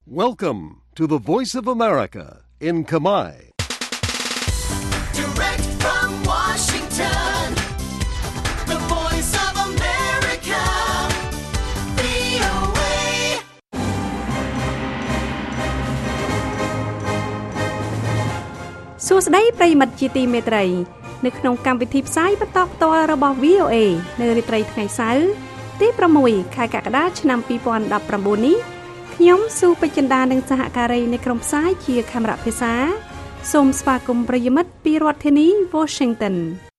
Welcome to the Voice of America in Khmer. Direct from Washington, the Voice of America, VOA. សួស្តីប្រិយមិត្តជាទីមេត្រីនៅក្នុងកម្មវិធីផ្សាយបន្តផ្ទាល់របស់ VOA នៅរាត្រីថ្ងៃសៅរ៍ទី6ខែកក្កដាឆ្នាំ2019នេះខ្ញុំស៊ូពេជ្រចិន្តានិងសហការីនៃក្រុមផ្សាយជាខេមរៈភាសាសូមស្វាគមន៍ប្រិយមិត្តពីរដ្ឋធានី Washington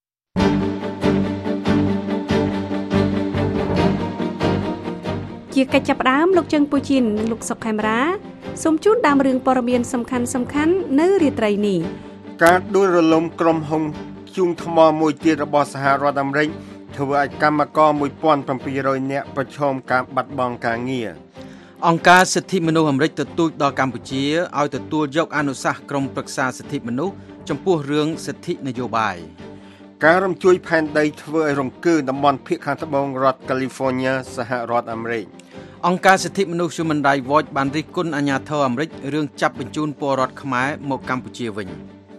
ជាកិច្ចចាប់ផ្ដើមលោកជើងពូជីននិងលោកសុកខេមរាសូមជូនដើមរឿងព័ត៌មានសំខាន់ៗនៅរាត្រីនេះការដួលរលំក្រុមហ៊ុនធ្យូងថ្មមួយទៀតរបស់សហរដ្ឋអាមេរិកធ្វើឲ្យកម្មករ 1,700 នាក់ប្រឈមការបាត់បង់ការងារអង្គការសិទ្ធិមនុស្សអាមេរិកទទូចដល់កម្ពុជាឲ្យទទួលយកអនុសាសន៍ក្រុមប្រឹក្សាសិទ្ធិមនុស្សចំពោះរឿងសិទ្ធិនយោបាយការរំជួយផែនដីធ្វើឲ្យរង្គើតំបន់ភាគខាងត្បូងរដ្ឋកាលីហ្វ័រញ៉ាសហរដ្ឋអាមេរិកអង្គការសិទ្ធិមនុស្ស Human Rights Watch បានរិះគន់អាជ្ញាធរអាមេរិករឿងចាប់បញ្ជូនពលរដ្ឋខ្មែរមកកម្ពុជាវិញ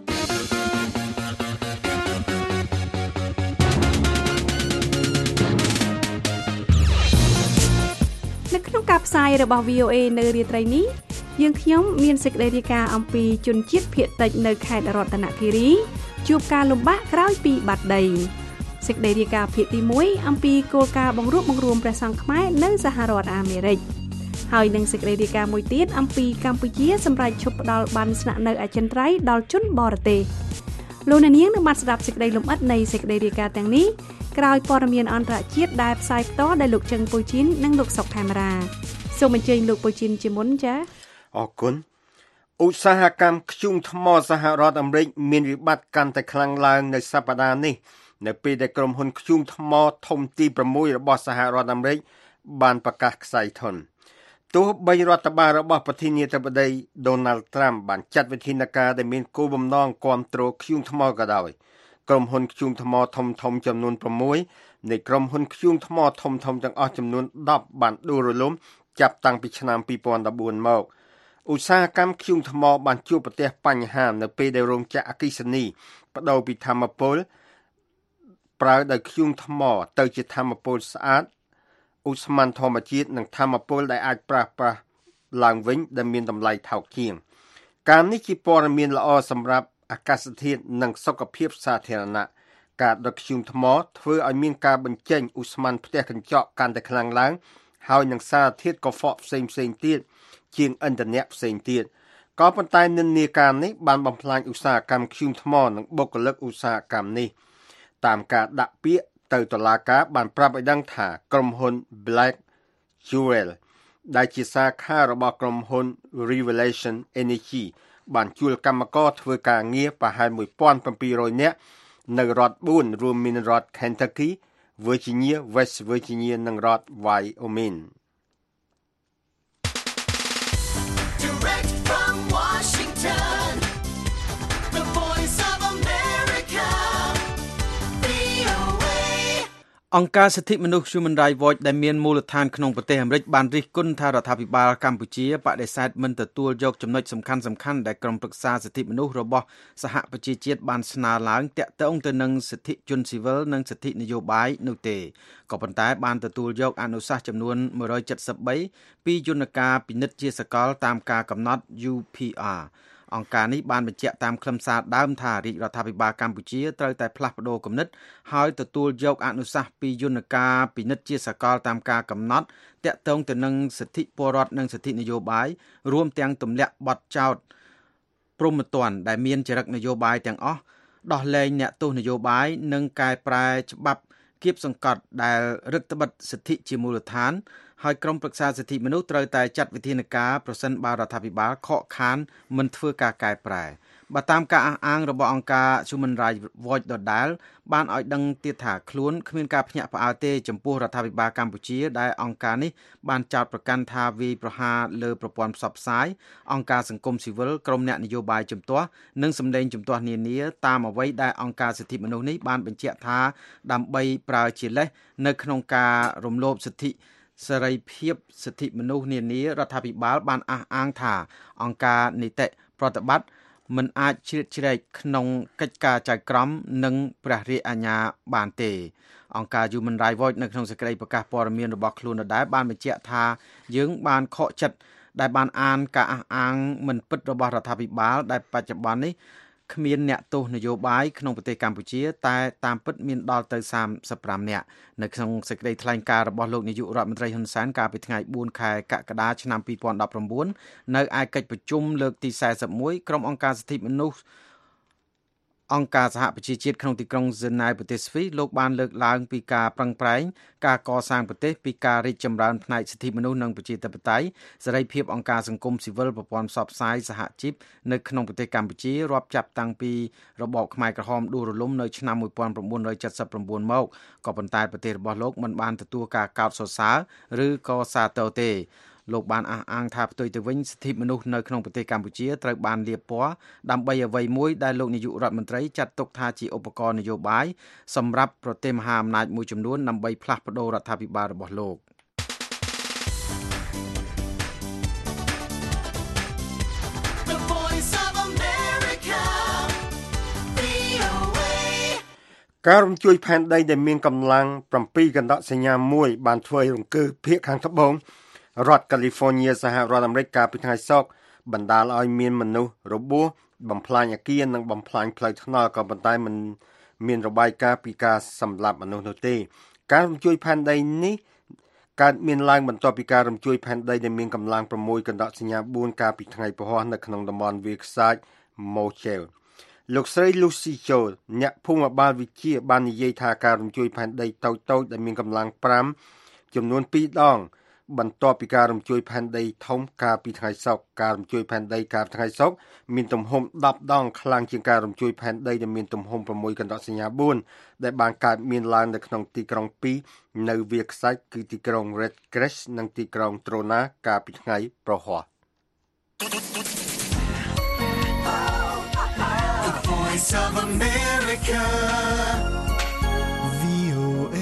នៅក្នុងការផ្សាយរបស់ VOA នៅរាត្រីនេះយើងខ្ញុំមានសេចក្តីរាយការណ៍អំពីជនជាតិភាគតិចនៅខេត្តរតនគិរីជួបការលំបាកក្រោយពីបាត់ដីសេចក្តីរាយការណ៍ភាគទី1អំពីគោលការណ៍បង្រួបបង្រួមព្រះសង្ឃខ្មែរនៅសហរដ្ឋអាមេរិកហើយនឹងសេចក្តីរាយការណ៍មួយទៀតអំពីកម្ពុជាសម្រាប់ឈប់ផ្ដល់ប័ណ្ណស្នាក់នៅអចិន្ត្រៃយ៍ដល់ជនបរទេសលោកអ្នកនាងនឹងបានស្ដាប់សេចក្តីលម្អិតនៃសេចក្តីរាយការណ៍ទាំងនេះក្រោយព័ត៌មានអន្តរជាតិដែលផ្សាយផ្ទាល់ដោយលោកជឹងពូជីននិងលោកសុកខេមរាសូមអញ្ជើញលោកពូជីនជាមុនចា៎អរគុណឧស្សាហកម្មធ្យូងថ្មសហរដ្ឋអាមេរិកមានវិបត្តិកាន់តែខ្លាំងឡើងនៅសប្តាហ៍នេះនៅពេលដែលក្រុមហ៊ុនធ្យូងថ្មធំទី6របស់សហរដ្ឋអាមេរិកបានប្រកាសខ្សែធនទោះបីរដ្ឋបាលរបស់ប្រធានាធិបតី Donald Trump បានចាត់វិធានការដែលមានគោលបំណងគ្រប់គ្រងធ្យូងថ្មក៏ដោយក្រុមហ៊ុនធ្យូងថ្មធំចំនួន6នៃក្រុមហ៊ុនធ្យូងថ្មធំទាំងអស់ចំនួន10បានដួលរលំចាប់តាំងពីឆ្នាំ2014មកឧស្សាហកម្មធ្យូងថ្មបានជួបប្រទះបញ្ហានៅពេលដែលរោងចក្រអគ្គិសនីបដូរពីថាមពលប្រើដោយធ្យូងថ្មទៅជាថាមពលស្អាតឧស្ម័នធម្មជាតិនិងថាមពលដែលអាចប្រើប្រាស់ឡើងវិញដែលមានតម្លៃថោកជាងការនេះជាព័ត៌មានល្អសម្រាប់អាកាសធាតុនិងសុខភាពសាធារណៈការដុតធ្យូងថ្មធ្វើឲ្យមានការបញ្ចេញឧស្ម័នផ្ទះកញ្ចក់កាន់តែខ្លាំងឡើងហើយនឹងសារធាតុកខ្វក់ផ្សេងទៀតជាងឥន្ធនៈផ្សេងទៀតក៏ប៉ុន្តែនិន្នាការនេះបានបំផ្លាញឧស្សាហកម្មធ្យូងថ្មនិងបុគ្គលិកឧស្សាហកម្មនេះតាមការដាក់ពាក្យទៅតុលាការបានប្រាប់ឲ្យដឹងថាក្រុមហ៊ុន Black Jewel ដែលជាសាខារបស់ក្រុមហ៊ុន Revelation Energy បានជួលកម្មករធ្វើការងារប្រហែល 1,700 នាក់នៅរដ្ឋ4រួមមានរដ្ឋ Kentucky, Virginia, West Virginia និងរដ្ឋ Wyoming Direct from Washington, the Voice of America, VOA. អង្គការសិទ្ធិមនុស្ស Human Rights Watch ដែលមានមូលដ្ឋានក្នុងប្រទេសអាមេរិកបានរិះគន់ថារដ្ឋាភិបាលកម្ពុជាបដិសេធមិនទទួលយកចំណុចសំខាន់ដែលក្រុមប្រឹក្សាសិទ្ធិមនុស្សរបស់សហប្រជាជាតិបានស្នើឡើងទាក់ទងទៅនឹងសិទ្ធិជនស៊ីវិលនិងសិទ្ធិនយោបាយនោះទេក៏ប៉ុន្តែបានទទួលយកអនុសាសន៍ចំនួន173ពីយន្តការពិនិត្យជាសកលតាមការកំណត់ UPRអង្គការនេះបានបញ្ជាក់តាមខ្លឹមសារដើមថារាជរដ្ឋាភិបាលកម្ពុជាត្រូវតែផ្លាស់ប្តូរគំនិតហើយទទួលយកអនុសាសន៍ពីយន្តការពិនិត្យជាសកលតាមការកំណត់ទាក់ទងទៅនឹងសិទ្ធិពលរដ្ឋនិងសិទ្ធិនយោបាយរួមទាំងទម្លាក់បទចោទព្រហ្មទណ្ឌដែលមានចរិតនយោបាយទាំងអស់ដោះលែងអ្នកទោសនយោបាយនិងកែប្រែច្បាប់គៀបសង្កត់ដែលរដ្ឋបិទសិទ្ធិជាមូលដ្ឋានហើយក្រុមប្រឹក្សាសិទ្ធិមនុស្សត្រូវតែចាត់វិធានការប្រសិនបើរដ្ឋាភិបាលខកខានមិនធ្វើការកែប្រែបើតាមការអះអាងរបស់អង្គការ Human Rights Watch ដដែលបានឲ្យដឹងទៀតថាខ្លួនគ្មានការភ្ញាក់ផ្អើលទេចំពោះរដ្ឋាភិបាលកម្ពុជាដែលអង្គការនេះបានចោទប្រកាន់ថាវាយប្រហារលើប្រព័ន្ធផ្សព្វផ្សាយអង្គការសង្គមស៊ីវិលក្រុមអ្នកនយោបាយជំទាស់និងសម្លេងជំទាស់នានាតាមអ្វីដែលអង្គការសិទ្ធិមនុស្សនេះបានបញ្ជាក់ថាដើម្បីប្រើជាលេសនៅក្នុងការរំលោភសិទ្ធិសេរីភាពសិទ្ធិមនុស្សនានារដ្ឋាភិបាលបានអះអាងថាអង្គការនីតិប្រតិបត្តិមិនអាចជ្រៀតជ្រែកក្នុងកិច្ចការចៅក្រមនិងព្រះរាជអាជ្ញាបានទេអង្គការ Human Rights Watch នៅក្នុងសេចក្តីប្រកាសព័ត៌មានរបស់ខ្លួនដដែលបានបញ្ជាក់ថាយើងបានខកចិត្តដែលបានអានការអះអាងមិនពិតរបស់រដ្ឋាភិបាលដែលបច្ចុប្បន្ននេះគ្មានអ្នកទោសនយោបាយក្នុងប្រទេសកម្ពុជាតែតាមពិតមានដល់ទៅ35នាក់នៅក្នុងសេចក្តីថ្លែងការណ៍របស់លោកនាយករដ្ឋមន្ត្រីហ៊ុនសែនកាលពីថ្ងៃ4ខែកក្កដាឆ្នាំ2019នៅឯកិច្ចប្រជុំលើកទី41ក្រុមអង្គការសិទ្ធិមនុស្សអង្គការសហប្រជាជាតិក្នុងទីក្រុងហ្សឺណែវប្រទេសស្វីសលោកបានលើកឡើងពីការប្រឹងប្រែងការកសាងប្រទេសពីការរីកចម្រើនផ្នែកសិទ្ធិមនុស្សនិងប្រជាធិបតេយ្យសេរីភាពអង្គការសង្គមស៊ីវិលប្រព័ន្ធផ្សព្វផ្សាយសហជីពនៅក្នុងប្រទេសកម្ពុជារាប់ចាប់តាំងពីរបបខ្មែរក្រហមដួលរលំនៅឆ្នាំ1979មកក៏ប៉ុន្តែប្រទេសរបស់លោកមិនបានទទួលការកោតសរសើរឬក៏សាទរទេលោកបានអះអាងថាផ្ទុយទៅវិញសិទ្ធិមនុស្សនៅក្នុងប្រទេសកម្ពុជាត្រូវបានលាបពណ៌ដើម្បីអ្វីមួយដែលលោកនាយករដ្ឋមន្ត្រីចាត់ទុកថាជាឧបករណ៍នយោបាយសម្រាប់ប្រទេសមហាអំណាចមួយចំនួនដើម្បីផ្លាស់ប្ដូររដ្ឋាភិបាលរបស់លោកការរំជួយផែនដីដែលមានកម្លាំង7កណ្ដកសញ្ញា1បានធ្វើឲ្យរង្គើភាគខាងត្បូងរដ្ឋកាលីហ្វ័រញ៉ាសហរដ្ឋអាមេរិកកាលពីថ្ងៃសុក្របណ្ដាលឲ្យមានមនុស្សរបួសបំផ្លាញអគារនិងបំផ្លាញផ្លូវថ្នល់ក៏ប៉ុន្តែមិនមានរបាយការណ៍ពីការសម្លាប់មនុស្សនោះទេការរំជួយផែនដីនេះកើតមានឡើងបន្ទាប់ពីការរំជួយផែនដីដែលមានកម្លាំង6កណ្ដកសញ្ញា4កាលពីថ្ងៃពហុនៅក្នុងតំបន់វាលខ្សាច់ Mochel លោកស្រី Lucy Joel អ្នកភូមិបាលវិជាបាននិយាយថាការរំជួយផែនដីតូចៗដែលមានកម្លាំង5ចំនួន2ដងបន្ទាប់ពីការរំជួយផែនដីធំកាលពីថ្ងៃសុក្រការរំជួយផែនដីកាលពីថ្ងៃសុក្រមានទំហំ10ដងខ្លាំងជាងការរំជួយផែនដីដែលមានទំហំ6កណ្ដកសញ្ញា4ដែលបានកើតមានឡើងនៅក្នុងទីក្រុង2នៅវាលខ្សាច់គឺទីក្រុង Red Crest និងទីក្រុង Trona កាលពីថ្ងៃប្រហ័ស Voice of America VOA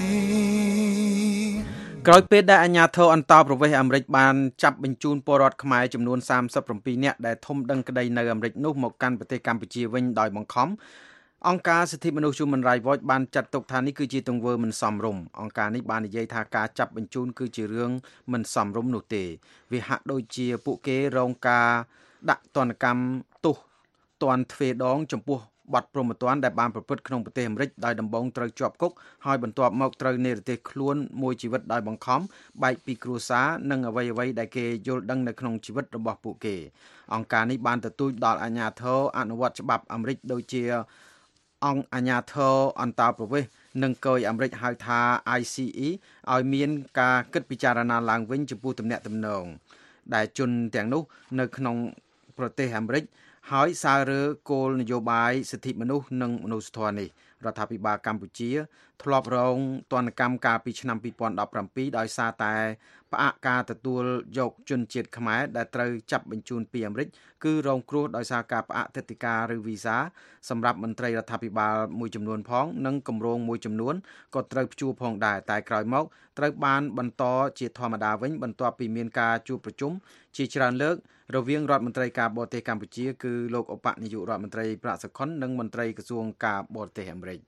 ក្រោយពេលដែលអាជ្ញាធរអន្តរប្រវេសន៍អាមេរិកបានចាប់បញ្ជូនពលរដ្ឋខ្មែរចំនួន37នាក់ដែលធំដឹងក្តីនៅអាមេរិកនោះមកកាន់ប្រទេសកម្ពុជាវិញដោយបង្ខំអង្គការសិទ្ធិមនុស្ស Human Rights Watch បានចាត់ទុកថានេះគឺជាទង្វើមិនសមរម្យអង្គការនេះបាននិយាយថាការចាប់បញ្ជូនគឺជារឿងមិនសមរម្យនោះទេវាហាក់ដូចជាពួកគេរងការដាក់ទណ្ឌកម្មទោសទណ្ឌទ្វេដងចំពោះបាត់ព្រហ្មទណ្ឌដែលបានប្រព្រឹត្តក្នុងប្រទេសអាមេរិកដោយដំបូងត្រូវជាប់គុកហើយបន្ទាប់មកត្រូវនិរទេសខ្លួនមួយជីវិតដោយបង្ខំបែកពីគ្រួសារនិងអ្វីៗដែលគេយល់ដឹងនៅក្នុងជីវិតរបស់ពួកគេអង្គការនេះបានទទូចដល់អាជ្ញាធរអនុវត្តច្បាប់អាមេរិកដូចជាអង្គអាជ្ញាធរអន្តរប្រវេសន៍និងគយអាមេរិកហៅថា ICE ឲ្យមានការគិតពិចារណាឡើងវិញចំពោះទំនាក់ទំនងដែលជនទាំងនោះនៅក្នុងប្រទេសអាមេរិកហើយសាររើគោលនយោបាយសិទ្ធិមនុស្សនិងមនុស្សធម៌នេះរដ្ឋាភិបាលកម្ពុជាធ្លាប់រងទណ្ឌកម្មកាលពីឆ្នាំ2017ដោយសារតែផ្អាកការទទួលយកជនជាតិខ្មែរដែលត្រូវចាប់បញ្ជូនពីអាមេរិកគឺរងគ្រោះដោយសារការផ្អាកទិដ្ឋាការឬវីសាសម្រាប់មន្ត្រីរដ្ឋាភិបាលមួយចំនួនផងនិងគម្រោងមួយចំនួនក៏ត្រូវព្យួរផងដែរតែក្រោយមកត្រូវបានបន្តជាធម្មតាវិញបន្ទាប់ពីមានការជួបប្រជុំជាច្រើនលើករវាងរដ្ឋមន្ត្រីការបរទេសកម្ពុជាគឺលោកឧបនាយករដ្ឋមន្ត្រីប្រាក់សុខុននិងមន្ត្រីក្រសួងការបរទេសអាមេរិក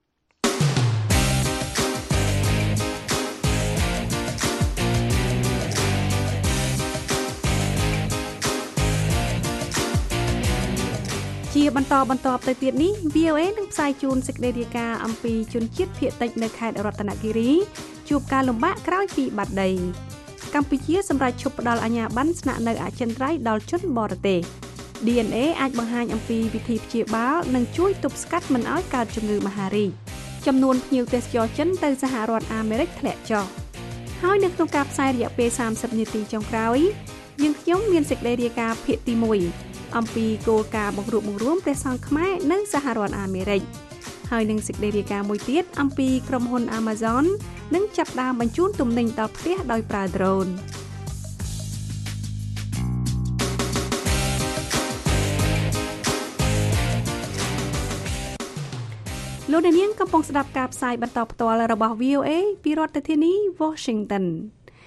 ជាបន្តទៅទៀតនេះ VOA នឹងផ្សាយជូនសេចក្តីរាយការណ៍អំពីជនជាតិភាគតិចនៅខេត្តរតនគិរីជួបការលំបាកក្រោយពីបាត់ដីកម្ពុជាសម្រាប់ឈប់ផ្ដល់អាជ្ញាប័ណ្ណស្នាក់នៅអចិន្ត្រៃយ៍ដល់ជនបរទេស DNA អាចបង្ហាញអំពីវិធីព្យាបាលនិងជួយទប់ស្កាត់មិនឲ្យកើតជំងឺមហារីកចំនួនភ្ញៀវទេសចរចិនទៅសហរដ្ឋអាមេរិកធ្លាក់ចុះហើយនៅក្នុងការផ្សាយរយៈពេល30នាទីចុងក្រោយយើងខ្ញុំមានសេចក្តីរាយការណ៍ភាគទី1អំពីគោលការណ៍បង្រួបបង្រួមព្រះសង្ឃខ្មែរនៅសហរដ្ឋអាមេរិកហើយនឹងសេចក្តីរាយការណ៍មួយទៀតអំពីក្រុមហ៊ុន Amazon នឹងចាប់ផ្ដើមបញ្ជូនទំនិញដល់ផ្ទះដោយប្រើ drone លោកអ្នកនាងកំពុងស្ដាប់ការផ្សាយបន្តផ្ទាល់របស់ VOA ពីរដ្ឋធានី Washington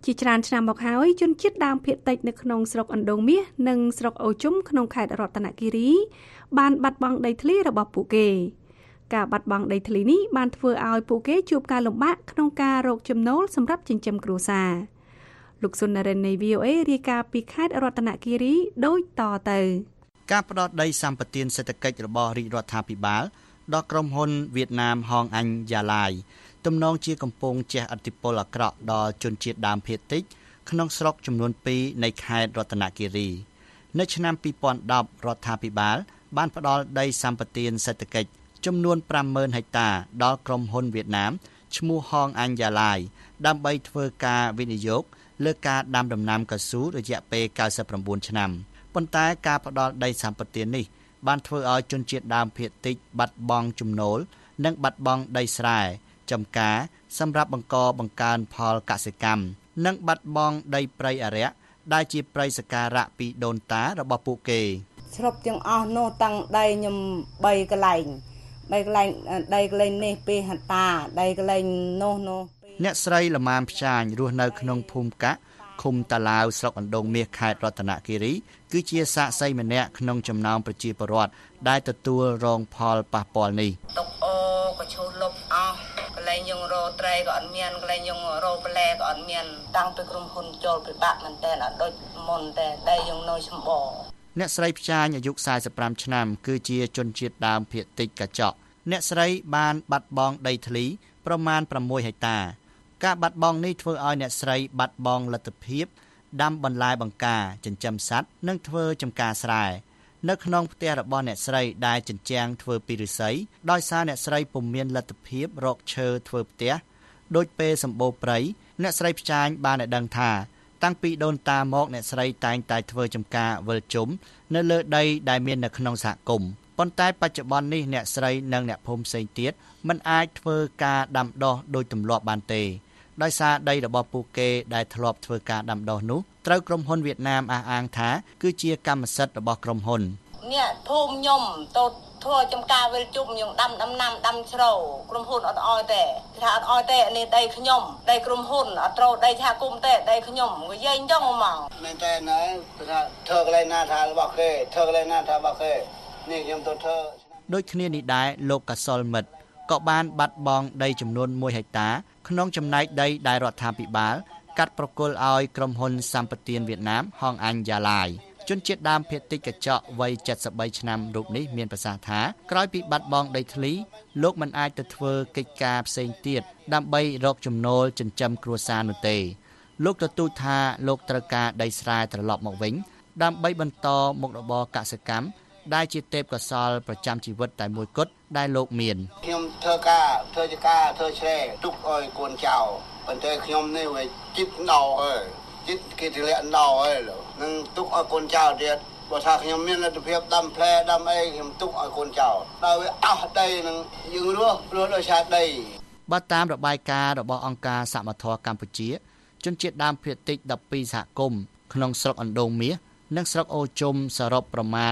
ជាច្រើនឆ្នាំមកហើយជនជាតិដើមភាគតិចនៅក្នុងស្រុកអណ្ដូងមាសនិងស្រុកអូជុំក្នុងខេត្តរតនគិរីបានបាត់បង់ដីធ្លីរបស់ពួកគេការបាត់បង់ដីធ្លីនេះបានធ្វើឲ្យពួកគេជួបការលំបាកក្នុងការរកចំណូលសម្រាប់ចិញ្ចឹមគ្រួសារលោកសុននរិននៃ VOA រាយការណ៍ពីខេត្តរតនគិរីដូចតទៅការផ្ដោតដីសម្បត្តិសេដ្ឋកិច្ចរបស់រាជរដ្ឋាភិបាលដល់ក្រុមហ៊ុនវៀតណាមហងអញយ៉ាឡាយទំនងជាកំពុងជះឥទ្ធិពលអាក្រក់ដល់ជនជាតិដើមភាគតិចក្នុងស្រុកចំនួន2នៃខេត្តរតនគិរីនៅឆ្នាំ2010រដ្ឋាភិបាលបានផ្ដល់ដីសម្បត្តិសេដ្ឋកិច្ចចំនួន 50,000 ហិកតាដល់ក្រុមហ៊ុនវៀតណាមឈ្មោះហងអញយ៉ាឡាយដើម្បីធ្វើការវិនិយោគលើការដាំដំណាំកៅស៊ូរយៈពេល99ឆ្នាំប៉ុន្តែការផ្ដល់ដីសម្បត្តិនេះបានធ្វើឲ្យជនជាតិដើមភាគតិចបាត់បង់ចំណូលនិងបាត់បង់ដីស្រែចម្ការសម្រាប់បង្កើនផលកសិកម្មនិងបាត់បង់ដីព្រៃអារក្សដែលជាព្រៃសក្ការៈពីដូនតារបស់ពួកគេស្រុកទាំងអស់នោះតាំងដីខ្ញុំ3កន្លែងដីកន្លែងនេះ2ហិកតាដីកន្លែងនោះអ្នកស្រីលម៉ានផ្ចាញរស់នៅក្នុងភូមិកាក់ឃុំតាឡាវស្រុកអណ្ដូងមាសខេត្តរតនគិរីគឺជាសាក្សីម្នាក់ក្នុងចំណោមប្រជាពលរដ្ឋដែលទទួលរងផលប៉ះពាល់នេះតុកអូក៏ឈូសលុបអស់កន្លែងយើងរោត្រីក៏អត់មានកន្លែងយើងរោផ្លែក៏អត់មានតាំងពីក្រុមហ៊ុនចូលពិបាកមែនតើអត់ដូចមុនតែដីយើងនៅចំបអ្នកស្រីផ្ចាញអាយុ45ឆ្នាំគឺជាជនជាតិដើមភាគតិចកញ្ចក់អ្នកស្រីបានបាត់បង់ដីធ្លីប្រមាណ6ហិកតាការបាត់បង់នេះធ្វើឲ្យអ្នកស្រីបាត់បង់លទ្ធភាពដាំបន្លែបង្ការចិញ្ចឹមសត្វនិងធ្វើចម្ការស្រែនៅក្នុងផ្ទះរបស់អ្នកស្រីដែលជញ្ជាំងធ្វើពីឫស្សីដោយសារអ្នកស្រីពុំមានលទ្ធភាពរកឈើធ្វើផ្ទះដូចពេលសម្បូរព្រៃអ្នកស្រីផ្ចាញបានឲ្យដឹងថាតាំងពីដូនតាមកអ្នកស្រីតែងតែធ្វើចម្ការវិលជុំនៅលើដីដែលមាននៅក្នុងសហគមន៍ប៉ុន្តែបច្ចុប្បន្ននេះអ្នកស្រីនិងអ្នកភូមិផ្សេងទៀតមិនអាចធ្វើការដាំដុះដោយទម្លាប់បានទេដោយសារដីរបស់ពួកគេដែលធ្លាប់ធ្វើការដាំដុះនោះត្រូវក្រុមហ៊ុនវៀតណាមអះអាងថាគឺជាកម្មសិទ្ធិរបស់ក្រុមហ៊ុនអ្នកភូមិខ្ញុំទៅធ្វើចំការវិលជុំខ្ញុំដាំដំណាំដាំជ្រៅក្រុមហ៊ុនអត់អោយទេថាអត់អោយទេនេះដីខ្ញុំដីក្រុមហ៊ុនអត់ត្រូវដីថាគុំទេដីខ្ញុំនិយាយអញ្ចឹងហ្មងមែនតែណាថាធ្វើកន្លែងណាថារបស់គេធ្វើកន្លែងណាថារបស់គេនេះខ្ញុំទៅធ្វើដូចគ្នានេះដែរលោកកសលមិត្តក៏បានបាត់បង់ដីចំនួន1ហិកតាក្នុងចំណែកដីដែលរដ្ឋាភិបាលកាត់ប្រគល់ឲ្យក្រុមហ៊ុនសម្បត្តិវៀតណាមហងអញយ៉ាឡាយជនជាតិដើមភាគតិចកញ្ចក់វ័យ73ឆ្នាំរូបនេះមានប្រសាសន៍ថាក្រោយពីបាត់បង់ដីធ្លីលោកមិនអាចទៅធ្វើកិច្ចការផ្សេងទៀតដើម្បីរកចំណូលចិញ្ចឹមគ្រួសារនោះទេលោកទទូចថាលោកត្រូវការដីស្រែត្រឡប់មកវិញដើម្បីបន្តមុខរបរកសិកម្មដែលជាទេពកោសល្យប្រចាំជីវិតតែមួយគត់ដែលលោកមានខ្ញុំធ្វើការធ្វើឆ្រែទុកឲ្យកូនចៅប៉ុន្តែខ្ញុំនេះវាជីបដោហើយជីបគេទម្លាក់ដោហើយនឹងទុកឲ្យកូនចៅទៀតបើថាខ្ញុំមានលទ្ធភាពដាំផ្លែដាំអីខ្ញុំទុកឲ្យកូនចៅដល់វាអស់ដីនឹងយើងរស់ដោយសារដីបើតាមរបាយការណ៍របស់អង្គការសមត្ថភាពកម្ពុជាជនជាតិដើមភាគតិច12សហគមន៍ក្នុងស្រុកអណ្ដូងមាសនិងស្រុកអូជុំសរុបប្រមាណ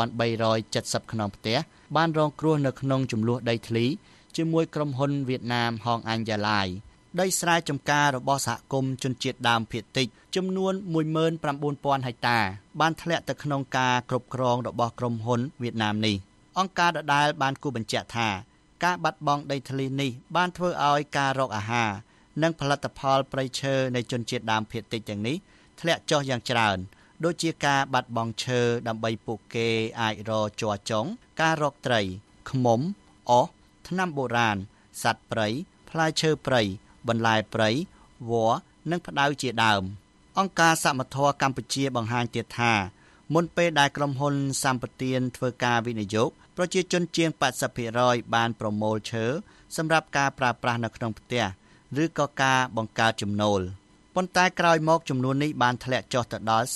1370ខ្នងផ្ទះបានរងគ្រោះនៅក្នុងចំនួនដីធ្លីជាមួយក្រុមហ៊ុនវៀតណាមហងអញយ៉ាឡាយដីស្រែចម្ការរបស់សហគមន៍ជនជាតិដើមភាគតិចចំនួន 19,000 ហិកតាបានធ្លាក់ទៅក្នុងការគ្រប់គ្រងរបស់ក្រុមហ៊ុនវៀតណាមនេះអង្គការដដែលបានគូបញ្ជាក់ថាការបាត់បង់ដីធ្លីនេះបានធ្វើឲ្យការរកអាហារនិងផលិតផលព្រៃឈើនៃជនជាតិដើមភាគតិចទាំងនេះធ្លាក់ចុះយ៉ាងច្រើនដូចជាការបាត់បង់ឈើដើម្បីពួកគេអាចរកជ័រចុងការរកត្រីឃ្មុំអុសថ្នាំបុរាណសត្វព្រៃផ្លែឈើព្រៃបន្លែព្រៃវល្លិនិងផ្តៅជាដើមអង្គការសមត្ថភាពកម្ពុជាបង្ហាញទៀតថាមុនពេលដែលក្រុមហ៊ុនសម្បត្តិធ្វើការវិនិយោគប្រជាជនជាង 80% បានប្រមូលឈើសម្រាប់ការប្រើប្រាស់នៅក្នុងផ្ទះឬក៏ការបង្កើតចំណូលប៉ុន្តែក្រោយមកចំនួននេះបានធ្លាក់ចុះទៅដល់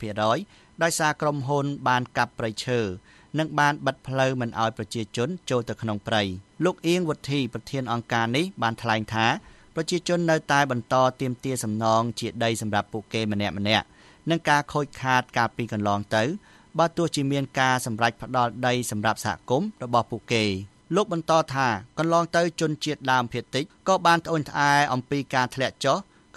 30% ដោយសារក្រុមហ៊ុនបានកាប់ព្រៃឈើនិងបានបិទផ្លូវមិនឲ្យប្រជាជនចូលទៅក្នុងព្រៃលោកអៀងវុធីប្រធានអង្គការនេះបានថ្លែងថាប្រជាជននៅតែបន្តទាមទារសំណងជាដីសម្រាប់ពួកគេម្នាក់ៗនិងការខូចខាតកាលពីកន្លងទៅបើទោះជាមានការសម្រេចផ្ដល់ដីសម្រាប់សហគមន៍របស់ពួកគេលោកបន្តថាកន្លងទៅជនជាតិដើមភាគតិចក៏បានត្អូញត្អែអំពីការធ្លាក់ចុះ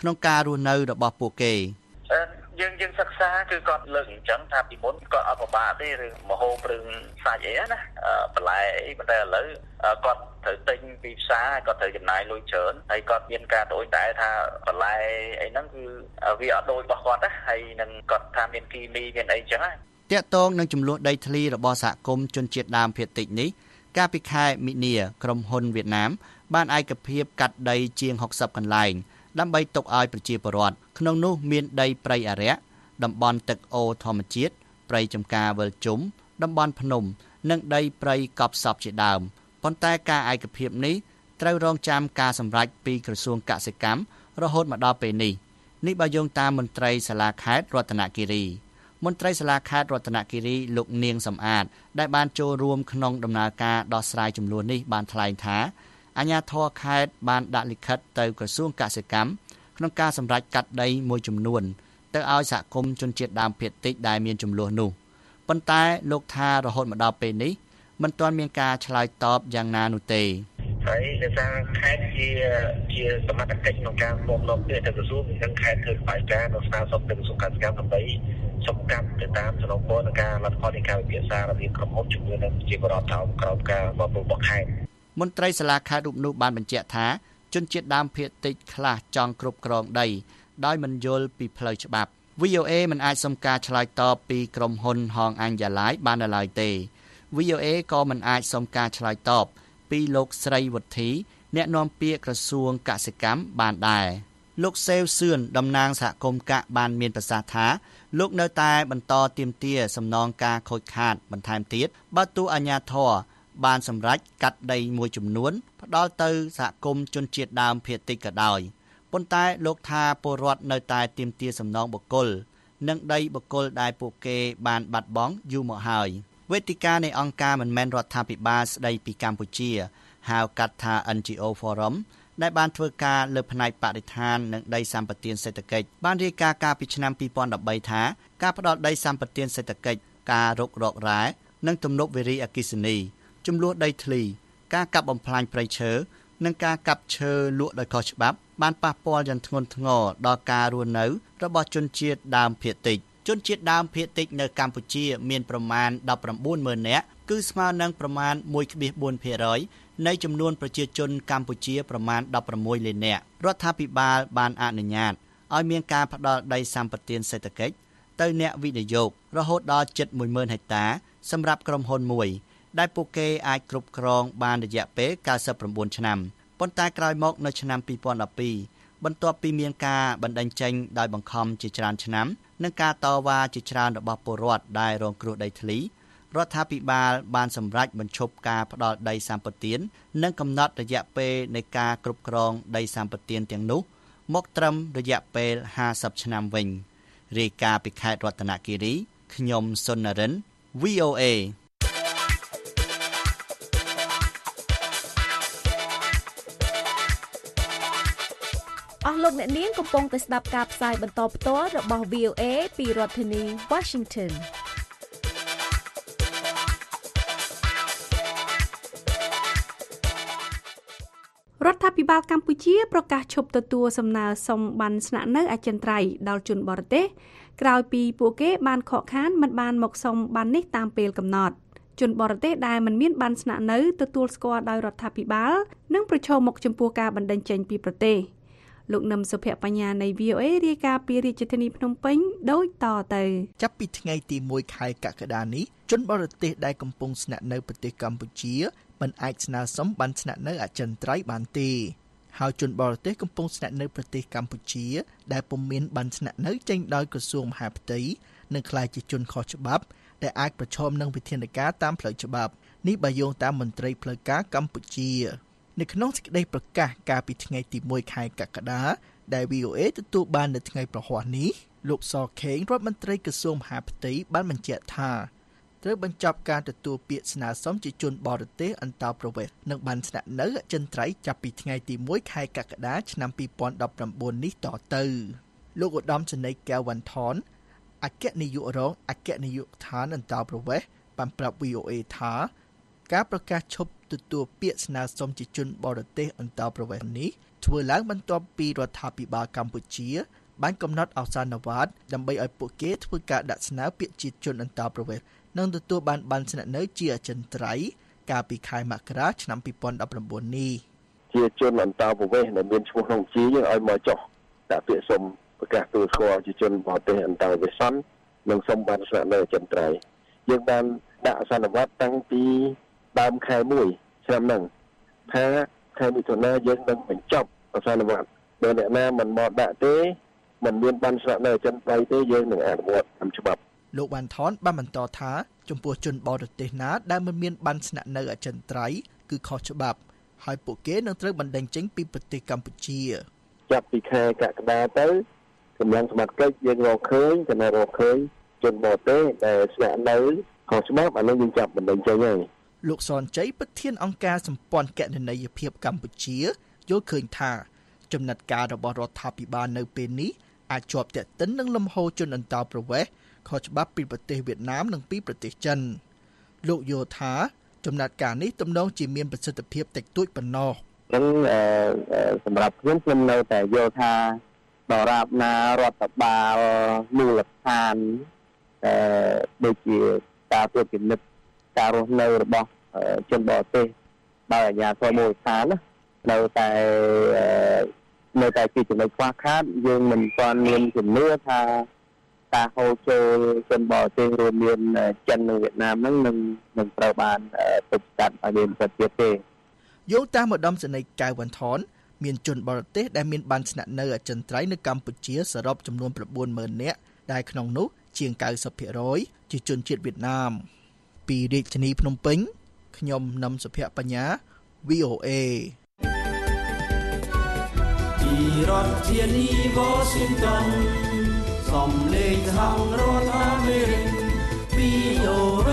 ក្នុងការរស់នៅរបស់ពួកគេយើងសិក្សាគឺគាត់លើកអញ្ចឹងថាពីមុនគាត់អត់ពិបាកទេឬមហូបឬសាច់អីណាបន្លែអីប៉ុន្តែឥឡូវគាត់ត្រូវទិញពីផ្សារគាត់ត្រូវចំណាយលុយច្រើនហើយគាត់មានការត្អូញត្អែថាបន្លែអីហ្នឹងគឺវាអត់ដូចរបស់គាត់ណាហើយនឹងគាត់ថាមានគីមីមានអីអញ្ចឹងណាតាក់ទងនឹងចំនួនដីធ្លីរបស់សហគមន៍ជនជាតិដើមភាគតិចនេះកាលពីខែមីនាក្រុមហ៊ុនវៀតណាមបានឯកភាពកាត់ដីជាង60កន្លែងដើម្បីទុកឲ្យប្រជាពលរដ្ឋក្នុងនោះមានដីព្រៃអារក្សតំបន់ទឹកអូរធម្មជាតិព្រៃចម្ការវិលជុំតំបន់ភ្នំនិងដីព្រៃកប់សពជាដើមប៉ុន្តែការឯកភាពនេះត្រូវរងចាំការសម្រេចពីក្រសួងកសិកម្មរហូតមកដល់ពេលនេះបើយោងតាមមន្ត្រីសាលាខេត្តរតនគិរីមន្ត្រីសាលាខេត្តរតនគិរីលោកនាងសំអាតដែលបានចូលរួមក្នុងដំណើរការដោះស្រាយចំនួននេះបានថ្លែងថាអាជ្ញាធរខេត្តបានដាក់លិខិតទៅក្រសួងកសិកម្មក្នុងការសម្រេចកាត់ដីមួយចំនួនទៅឲ្យសហគមន៍ជនជាតិដើមភាគតិចដែលមានចំនួននោះប៉ុន្តែលោកថារហូតមកដល់ពេលនេះមិនទាន់មានការឆ្លើយតបយ៉ាងណានោះទេហើយដោយសារខេត្តជាសមត្ថកិច្ចក្នុងការផ្គត់ផ្គង់ទៅក្រសួងនិងខេត្តធ្វើបាយការនៅស្នើសុំទៅក្រសួងកសិកម្មដើម្បីសម្កាត់ទៅតាមសំណុំពរនៃការលទ្ធផលនៃការវិភាគសាររវាងក្រុមហ៊ុនជំនួយនិងជាបរិបទក្រោមការរបស់ខេត្តមន្ត្រីសាលាខេត្តរូបនោះបានបញ្ជាក់ថាជនជាតិដើមភាគតិចខ្លះចង់គ្រប់គ្រងដីដោយមិនយល់ពីផ្លូវច្បាប់ VOA មិនអាចសុំការឆ្លើយតបពីក្រុមហ៊ុនហងអញ្ញឡាយបានឡើយទេ VOA ក៏មិនអាចសុំការឆ្លើយតបពីលោកស្រីវុធីអ្នកនាំពាក្យក្រសួងកសិកម្មបានដែរលោកសេវសឿនតំណាងសហគមន៍កៈបានមានប្រសាសន៍ថាលោកនៅតែបន្តទាមទារសំណងការខូចខាតបន្ថែមទៀតបើទោះអាជ្ញាធរបានសម្រេចកាត់ដីមួយចំនួនផ្ដល់ទៅសហគមន៍ជនជាតិដើមភាគតិចក៏ដោយប៉ុន្តែលោកថាពលរដ្ឋនៅតែទាមទារសំណងបុគ្គលនិងដីបុគ្គលដែលពួកគេបានបាត់បង់យូរមកហើយវេទិកានៃអង្គការមិនមែនរដ្ឋាភិបាលស្ដីពីកម្ពុជាហៅកាត់ថា NGO Forum ដែលបានធ្វើការលើផ្នែកបរិស្ថាននិងដីសម្បត្តិសេដ្ឋកិច្ចបានរាយការណ៍កាលពីឆ្នាំ2013ថាការផ្ដល់ដីសម្បត្តិសេដ្ឋកិច្ចការរុករករ៉ែនិងទំនប់វារីអគ្គិសនីចំនួនដីធ្លីការកាប់បំផ្លាញព្រៃឈើនិងការកាប់ឈើលក់ដោយខុសច្បាប់បានប៉ះពាល់យ៉ាងធ្ងន់ធ្ងរដល់ការរស់នៅរបស់ជនជាតិដើមភាគតិចជនជាតិដើមភាគតិចនៅកម្ពុជាមានប្រមាណ 190,000 នាក់គឺស្មើនឹងប្រមាណ 1.4% នៃចំនួនប្រជាជនកម្ពុជាប្រមាណ 16 លាននាក់រដ្ឋាភិបាលបានអនុញ្ញាតឲ្យមានការផ្ដល់ដីសម្បត្តិសេដ្ឋកិច្ចទៅអ្នកវិនិយោគរហូតដល់ជិត 10,000 ហិកតាសម្រាប់ក្រុមហ៊ុនមួយដែលពួកគេអាចគ្រប់គ្រងបានរយៈពេល99ឆ្នាំប៉ុន្តែក្រោយមកនៅឆ្នាំ2012បន្ទាប់ពីមានការបណ្តេញចេញដោយបង្ខំជាច្រើនឆ្នាំនិងការតវ៉ាជាច្រើនរបស់ពលរដ្ឋដែលរងគ្រោះដីធ្លីរដ្ឋាភិបាលបានសម្រេចបញ្ឈប់ការផ្តល់ដីសម្បត្តិនិងកំណត់រយៈពេលនៃការគ្រប់គ្រងដីសម្បត្តិទាំងនោះមកត្រឹមរយៈពេល50ឆ្នាំវិញរាយការណ៍ពីខេត្តរតនគិរីខ្ញុំសុននរិន VOA អស់លោកអ្នកនាងកំពុងតែស្ដាប់ការផ្សាយបន្តផ្ទាល់របស់ VOA ពីរដ្ឋធានី Washington រដ្ឋាភិបាលកម្ពុជាប្រកាសឈប់ទទួលសំណើសុំប័ណ្ណស្នាក់នៅអចិន្ត្រៃយ៍ដល់ជនបរទេសក្រោយពីពួកគេបានខកខានមិនបានមកសុំប័ណ្ណនេះតាមពេលកំណត់ជនបរទេសដែលមិនមានប័ណ្ណស្នាក់នៅទទួលស្គាល់ដោយរដ្ឋាភិបាលនិងប្រឈមមុខចំពោះការបណ្តេញចេញពីប្រទេសលោកនឹមសុភបញ្ញានៃ VOA រាយការណ៍ពីរាជធានីភ្នំពេញដូចតទៅចាប់ពីថ្ងៃទី1ខែកក្កដានេះជនបរទេសដែលកំពុងស្នាក់នៅប្រទេសកម្ពុជាមិនអាចស្នើសុំប័ណ្ណស្នាក់នៅអចិន្ត្រៃយ៍បានទេហើយជនបរទេសកំពុងស្នាក់នៅប្រទេសកម្ពុជាដែលពុំមានប័ណ្ណស្នាក់នៅចេញដោយក្រសួងមហាផ្ទៃនឹងក្លាយជាជនខុសច្បាប់ដែលអាចប្រឈមនឹងវិធានការតាមផ្លូវច្បាប់នេះបើយោងតាមមន្ត្រីផ្លូវការកម្ពុជានៅក្នុងសេចក្តីប្រកាសកាលពីថ្ងៃទី1ខែកក្កដាដែល VOA ទទួលបាននៅថ្ងៃប្រហ័សនេះលោកសខេងរដ្ឋមន្ត្រីក្រសួងមហាផ្ទៃបានបញ្ជាក់ថាត្រូវបញ្ចប់ការទទួលពាក្យស្នើសុំជាជនបរទេសអន្តោប្រវេសន៍និងបានស្នាក់នៅអចិន្ត្រៃយ៍ចាប់ពីថ្ងៃទី1ខែកក្កដាឆ្នាំ2019នេះតទៅលោកឧត្តមសេនីយ៍កែវវ៉ាន់ថនអគ្គនាយករងអគ្គនាយកដ្ឋានអន្តោប្រវេសន៍បានប្រាប់ VOA ថាការប្រកាសឈប់ទទួលពាក្យស្នើសុំជាជនបរទេសអន្តោប្រវេសន៍នេះធ្វើឡើងបន្ទាប់ពីរដ្ឋាភិបាលកម្ពុជាបានកំណត់ឱសានវត្តដើម្បីឲ្យពួកគេធ្វើការដាក់ស្នើពាក្យជាតិជនអន្តោប្រវេសន៍និងទទួលបានប័ណ្ណស្នាក់នៅជាអចិន្ត្រៃយ៍កាលពីខែមករាឆ្នាំ2019នេះជាជនអន្តោប្រវេសន៍ដែលមានឈ្មោះក្នុងបញ្ជីយើងឲ្យមកចុះដាក់ពាក្យសុំប្រកាសទទួលស្គាល់ជាជនបរទេសអន្តោប្រវេសន៍និងសុំប័ណ្ណស្នាក់នៅអចិន្ត្រៃយ៍យើងបានដាក់ឱសានវត្តតាំងពីដើមខែ1ឆ្នាំហ្នឹងថាខែមិថុនាយើងនឹងបញ្ចប់ឱសានវត្តបើអ្នកណាមិនមកដាក់ទេមិនមានប័ណ្ណស្នាក់នៅអចិន្ត្រៃយ៍ទេយើងនឹងអនុវត្តតាមច្បាប់លោកវ៉ាន់ថនបានបន្តថាចំពោះជនបរទេសណាដែលមិនមានប័ណ្ណស្នាក់នៅអចិន្ត្រៃយ៍គឺខុសច្បាប់ហើយពួកគេនឹងត្រូវបណ្តេញចេញពីប្រទេសកម្ពុជាចាប់ពីខែកក្កដាទៅកម្លាំងសមត្ថកិច្ចយើងរកឃើញជនបរទេសដែលស្នាក់នៅខុសច្បាប់អានោះយើងចាប់បណ្តេញចេញហើយលោកសនជ័យប្រធានអង្គការសម្ព័ន្ធគណនេយ្យភាពកម្ពុជាយល់ឃើញថាចំណាត់ការរបស់រដ្ឋាភិបាលនៅពេលនេះអាចជាប់ទាក់ទិននឹងលំហូរជនអន្តោប្រវេសន៍ខុសច្បាប់ពីប្រទេសវៀតណាមនិងពីប្រទេសចិនលោកយល់ថាចំណាត់ការនេះទំនងជាមានប្រសិទ្ធភាពតិចតួចប៉ុណ្ណោះអញ្ចឹងសម្រាប់ខ្ញុំនៅតែយល់ថាដរាបណារដ្ឋបាលមូលដ្ឋានដូចជាការត្រួតពិនិត្យការរស់នៅរបស់ជនបរទេសដោយអាជ្ញាធរមូលដ្ឋាននៅតែជាចំណុចខ្វះខាតយើងមិនទាន់មានជំនឿថាការហូរចូលជនបរទេសរួមមានចិននិងវៀតណាមហ្នឹងនឹងត្រូវបានទប់ស្កាត់ឲ្យមានប្រសិទ្ធភាពទេយោងតាមឧត្តមសេនីយ៍កៅវ៉ាន់ថនមានជនបរទេសដែលមានប័ណ្ណស្នាក់នៅអចិន្ត្រៃយ៍នៅកម្ពុជាសរុបចំនួន 90,000 នាក់ដែលក្នុងនោះជាង 90% ជាជនជាតិវៀតណាមពីរាជធានីភ្នំពេញខ្ញុំនឹមសុភ័ក្របញ្ញា VOA ពីរដ្ឋធានី Washington សំឡេងសហរដ្ឋអាមេរិក VOA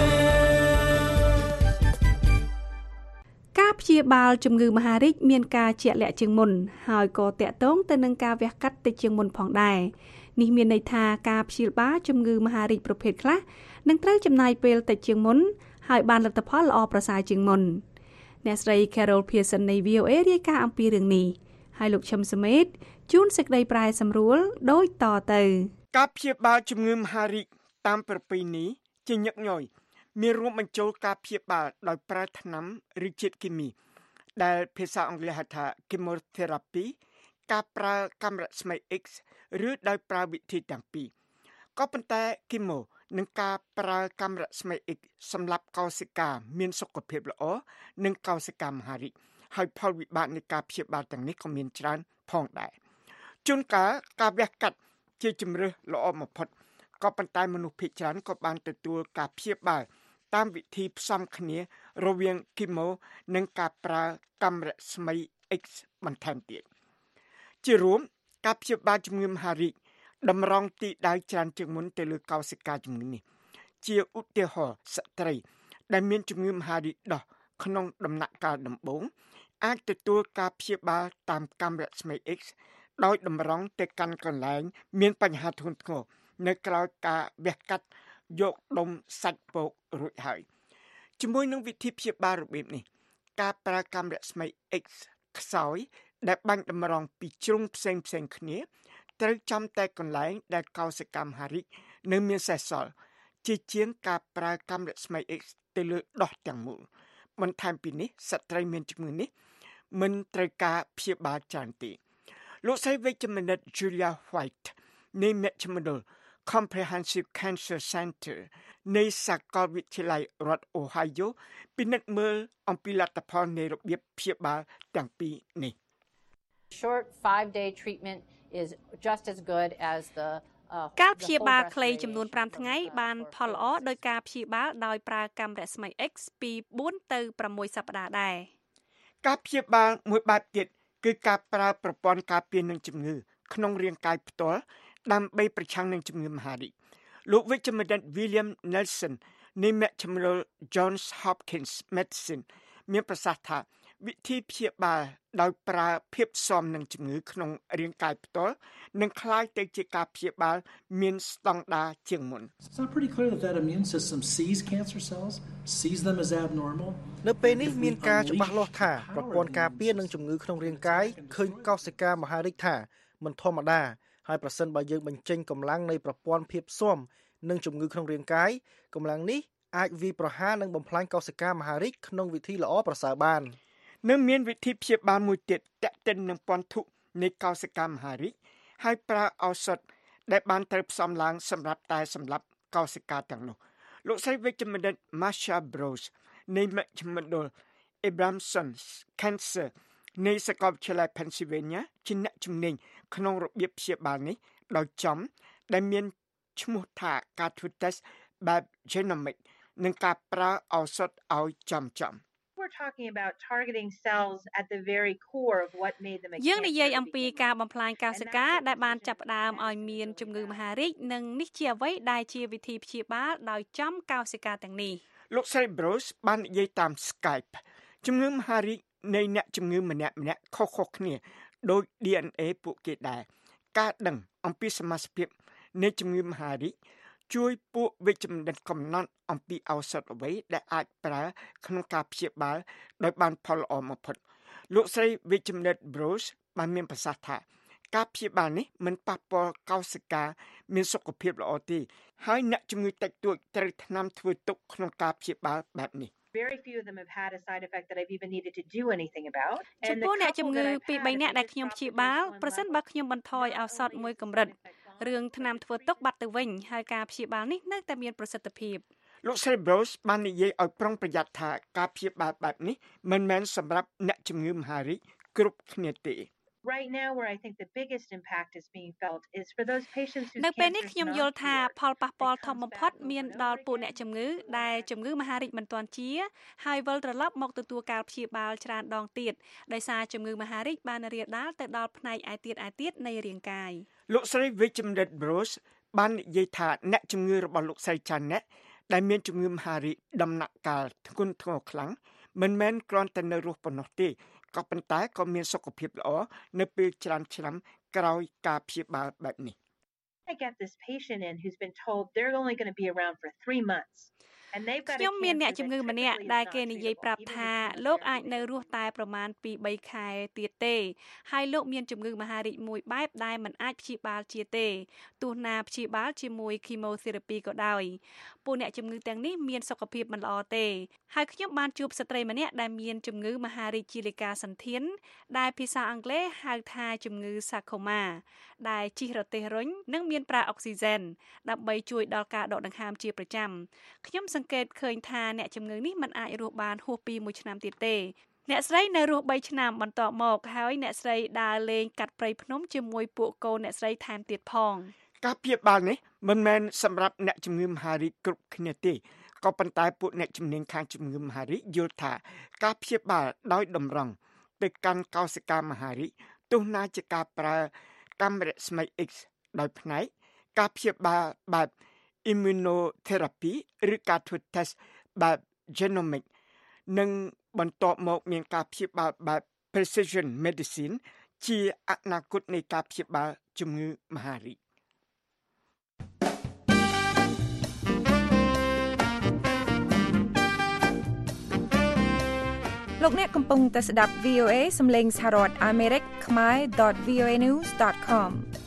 ការព្យាបាលជំងឺមហារីកមានការជាក់លាក់ជាងមុនហើយក៏តាក់ទងទៅនឹងការវះកាត់តិចជាងមុនផងដែរនេះមានន័យថាការព្យាបាលជំងឺមហារីកប្រភេទខ្លះនឹងត្រូវចំណាយពេលតិចជាងមុនហើយបានលទ្ធផលល្អប្រសើរជាងមុនអ្នកស្រី Carol Pearson នៃ VOA រាយការណ៍អំពីរឿងនេះហើយលោកឈឹមសមេតជួនសេចក្តីប្រែសម្រួលដូចតទៅការព្យាបាលជំងឺមហារីកតាមប្រពៃណីជាញឹកញយមានរួមបញ្ចូលការព្យាបាលដោយប្រើថ្នាំឬជាតិគីមីដែលភាសាអង់គ្លេសហៅថា chemotherapy ការប្រើកាំរស្មី X ឬដោយប្រើវិធីទាំងពីរក៏ប៉ុន្តែគីម៉ូនិងការប្រើកាំរស្មី X សម្រាប់កោសិកាមានសុខភាពល្អនិងកោសិកាមហារីកហើយផលវិបាកនៃការព្យាបាលទាំងនេះក៏មានច្រើនផងដែរជួនកាលការវះកាត់ជាជម្រើសល្អបំផុតក៏ប៉ុន្តែមនុស្សភាគច្រើនក៏បានទទួលការព្យាបាលតាមវិធីផ្សំគ្នារវាងគីម៉ូនិងការប្រើកាំរស្មី X បន្ថែមទៀតជារួមការព្យាបាលជំងឺមហារីកតម្រង់ទីដៅច្រើនជាងមុនទៅលើកោសិកាជំងឺនេះជាឧទាហរណ៍ស្ត្រីដែលមានជំងឺមហារីកដោះក្នុងដំណាក់កាលដំបូងអាចទទួលការព្យាបាលតាមកាំរស្មី X ដោយតម្រង់ទៅកាន់កន្លែងមានបញ្ហាធ្ងន់ធ្ងរនៅក្រៅការវះកាត់យកដុំសាច់ពោករួចហើយជាមួយនឹងវិធីព្យាបាលរបៀបនេះការប្រើកាំរស្មី X ខ្សោយដែលបាញ់តម្រង់ពីជ្រុងផ្សេងគ្នាត្រូវចំតែកន្លែងដែលកោសិកាមហារីកនៅមានសេសសល់ជាជាងការប្រើកាំរស្មី X ទៅលើដោះទាំងមូលបន្ថែមពីនេះស្ត្រីមានជំងឺនេះមិនត្រូវការព្យាបាលច្រើនទេលោកស្រីវេជ្ជបណ្ឌិត Julia White នៃមជ្ឈមណ្ឌល Comprehensive Cancer Center នៃសាកលវិទ្យាល័យរដ្ឋ Ohio ពិនិត្យមើលអំពីលទ្ធផលនៃរបៀបព្យាបាលទាំងពីរនេះ Short 5-day treatment is just as good as the ការព្យាបាលខ្លីចំនួន5ថ្ងៃបានផលល្អដោយការព្យាបាលដោយប្រើកាំរស្មី X ពី4ទៅ6សប្តាហ៍ដែរការព្យាបាលមួយបែបទៀតគឺការប្រើប្រព័ន្ធការពារនឹងជំងឺក្នុងរាងកាយផ្ទាល់ដើម្បីប្រឆាំងនឹងជំងឺមហារីកលោកវិជ្ជបណ្ឌិត William Nelson នៃមជ្ឈមណ្ឌល Johns Hopkins Medicine មានប្រសាសន៍ថាវិធីព្យាបាលដោយប្រើភាពស៊ាំនឹងជំងឺក្នុងរាងកាយផ្ទាល់នឹងคล้ายទៅជាការព្យាបាលមានស្តង់ដារជាងមុន It's not pretty clear that immune system sees cancer cells, sees them as abnormal. នៅពេលនេះមានការច្បាស់លាស់ថាប្រព័ន្ធការពារនឹងជំងឺក្នុងរាងកាយឃើញកោសិកាមហារីកថាមិនធម្មតាហើយប្រសិនបើយើងបញ្ចេញកម្លាំងនៃប្រព័ន្ធភាពស៊ាំនឹងជំងឺក្នុងរាងកាយកម្លាំងនេះអាចវាយប្រហារនិងបំផ្លាញកោសិកាមហារីកក្នុងវិធីល្អប្រសើរបាននៅមានវិធីព្យាបាលមួយទៀតតាក់ទិននឹងពន្ធុនៃកោសិកាមហារីកហើយប្រើឱសថដែលបានត្រូវផ្សំឡើងសម្រាប់កោសិកាទាំងនោះលោកស្រីវិជ្ជបណ្ឌិត Masha Bros នៃមជ្ឈមណ្ឌល Abramson's Cancer នៃសាកលវិទ្យាល័យ Pennsylvania ជាអ្នកជំនាញក្នុងរបៀបព្យាបាលនេះដោយចំដែលមានឈ្មោះថាការធ្វើ test បែប genomic និងការប្រើឱសថឲ្យចំ We're talking about targeting cells at the very core of what made them a cancer. យើងនិយាយអំពីការបំផ្លាញកោសិកាដែលបានចាប់ផ្ដើមឲ្យមានជំងឺមហារីកនិងនេះជាអ្វីដែលជាវិធីព្យាបាលដោយចំកោសិកាទាំងនេះលោកស្រី Bros បាននិយាយតាម Skype ជំងឺមហារីកនៃអ្នកជំងឺម្នាក់ៗខុសៗគ្នាដោយ DNA ពួកគេដែរការដឹងអំពីសមាសភាពនៃជំងឺមហារីកជួយពួកវិជ្ជបណ្ឌិតកំណត់អំពីឱសថអ្វីដែលអាចប្រើក្នុងការព្យាបាលដោយបានផលល្អបំផុតលោកស្រីវិជ្ជបណ្ឌិត Bros បានមានប្រសាសន៍ថាការព្យាបាលនេះមិនប៉ះពាល់កោសិកាមានសុខភាពល្អទេហើយអ្នកជំងឺតិចតួចត្រូវថ្នាំធ្វើទុកក្នុងការព្យាបាលបែបនេះ Very few of them have had a side effect that I've even needed to do anything about. ចំពោះអ្នកជំងឺពី3នាក់ដែលខ្ញុំព្យាបាលប្រសិនបើខ្ញុំបន្ថយឱសថមួយកម្រិតរឿងថ្នាំធ្វើទុកបាត់ទៅវិញហើយការព្យាបាលនេះនៅតែមានប្រសិទ្ធភាពលោកស្រី Bros បាននិយាយឲ្យប្រុងប្រយ័ត្នថាការព្យាបាលបែបនេះមិនមែនសម្រាប់អ្នកជំងឺមហារីកគ្រប់គ្នាទេ Right now where I think the biggest impact is being felt is for those patients who នៅពេលនេះខ្ញុំយល់ថាផលប៉ះពាល់ធំបំផុតមានដល់ពួកអ្នកជំងឺដែលជំងឺមហារីកមិនទាន់ជាហើយវិលត្រឡប់មកទទួលការព្យាបាលច្រើនដងទៀតដោយសារជំងឺមហារីកបានរាលដាលទៅដល់ផ្នែកឯទៀតនៃរាងកាយលោកស្រីវិជ្ជបណ្ឌិត Bros បាននិយាយថាអ្នកជំងឺរបស់លោកស្រីចាន់ណែដែលមានជំងឺមហារីកដំណាក់កាលធ្ងន់ធ្ងរខ្លាំងមិនមែនគ្រាន់តែនៅរស់ប៉ុណ្ណោះទេក៏ប៉ុន្តែក៏មានសុខភាពល្អនៅពេលច្រើនឆ្នាំក្រោយការព្យាបាលបែបនេះ I get this patient in who's been told they're only going to be around for 3 months ខ្ញុំមានអ្នកជំងឺម្នាក់ដែលគេនិយាយប្រាប់ថាលោកអាចនៅរស់តែប្រមាណ 2-3 ខែទៀតទេហើយលោកមានជំងឺមហារីកមួយបែបដែលមិនអាចព្យាបាលជាទេទោះណាព្យាបាលជាមួយ chemotherapy ក៏ដោយពួកអ្នកជំងឺទាំងនេះមានសុខភាពមិនល្អទេហើយខ្ញុំបានជួបស្ត្រីម្នាក់ដែលមានជំងឺមហារីកជាលិកាសន្ធានដែលភាសាអង់គ្លេសហៅថាជំងឺ sarcoma ដែលជិះរទេះរុញនិងមានប្រើអុកស៊ីហ្សែនដើម្បីជួយដល់ការដកដង្ហើមជាប្រចាំខ្ញុំសង្កេតឃើញថាអ្នកជំងឺនេះមិនអាចរស់បានហួសពី1ឆ្នាំទៀតទេអ្នកស្រីនៅរស់3ឆ្នាំបន្ទាប់មកហើយអ្នកស្រីដើរលេងកាត់ព្រៃភ្នំជាមួយពួកកូនអ្នកស្រីថែមទៀតផងការព្យាបាលនេះមិនមែនសម្រាប់អ្នកជំងឺមហារីកគ្រប់គ្នាទេក៏ប៉ុន្តែពួកអ្នកជំនាញខាងជំងឺមហារីកយល់ថាការព្យាបាលដោយតម្រង់ទៅកាន់កោសិកាមហារីកទោះណាជាការប្រើកាំរស្មី X ដោយផ្នែកការព្យាបាលបែបimmunotherapy ឬការធ្វើ test បែប genomic និងបន្ទាប់មកមានការព្យាបាលបែប precision medicine ជាអនាគតនៃការព្យាបាលជំងឺមហារីកលោកអ្នកកំពុងតែស្ដាប់ VOA សំឡេងសហរដ្ឋអាមេរិកខ្មែរ .voanews.com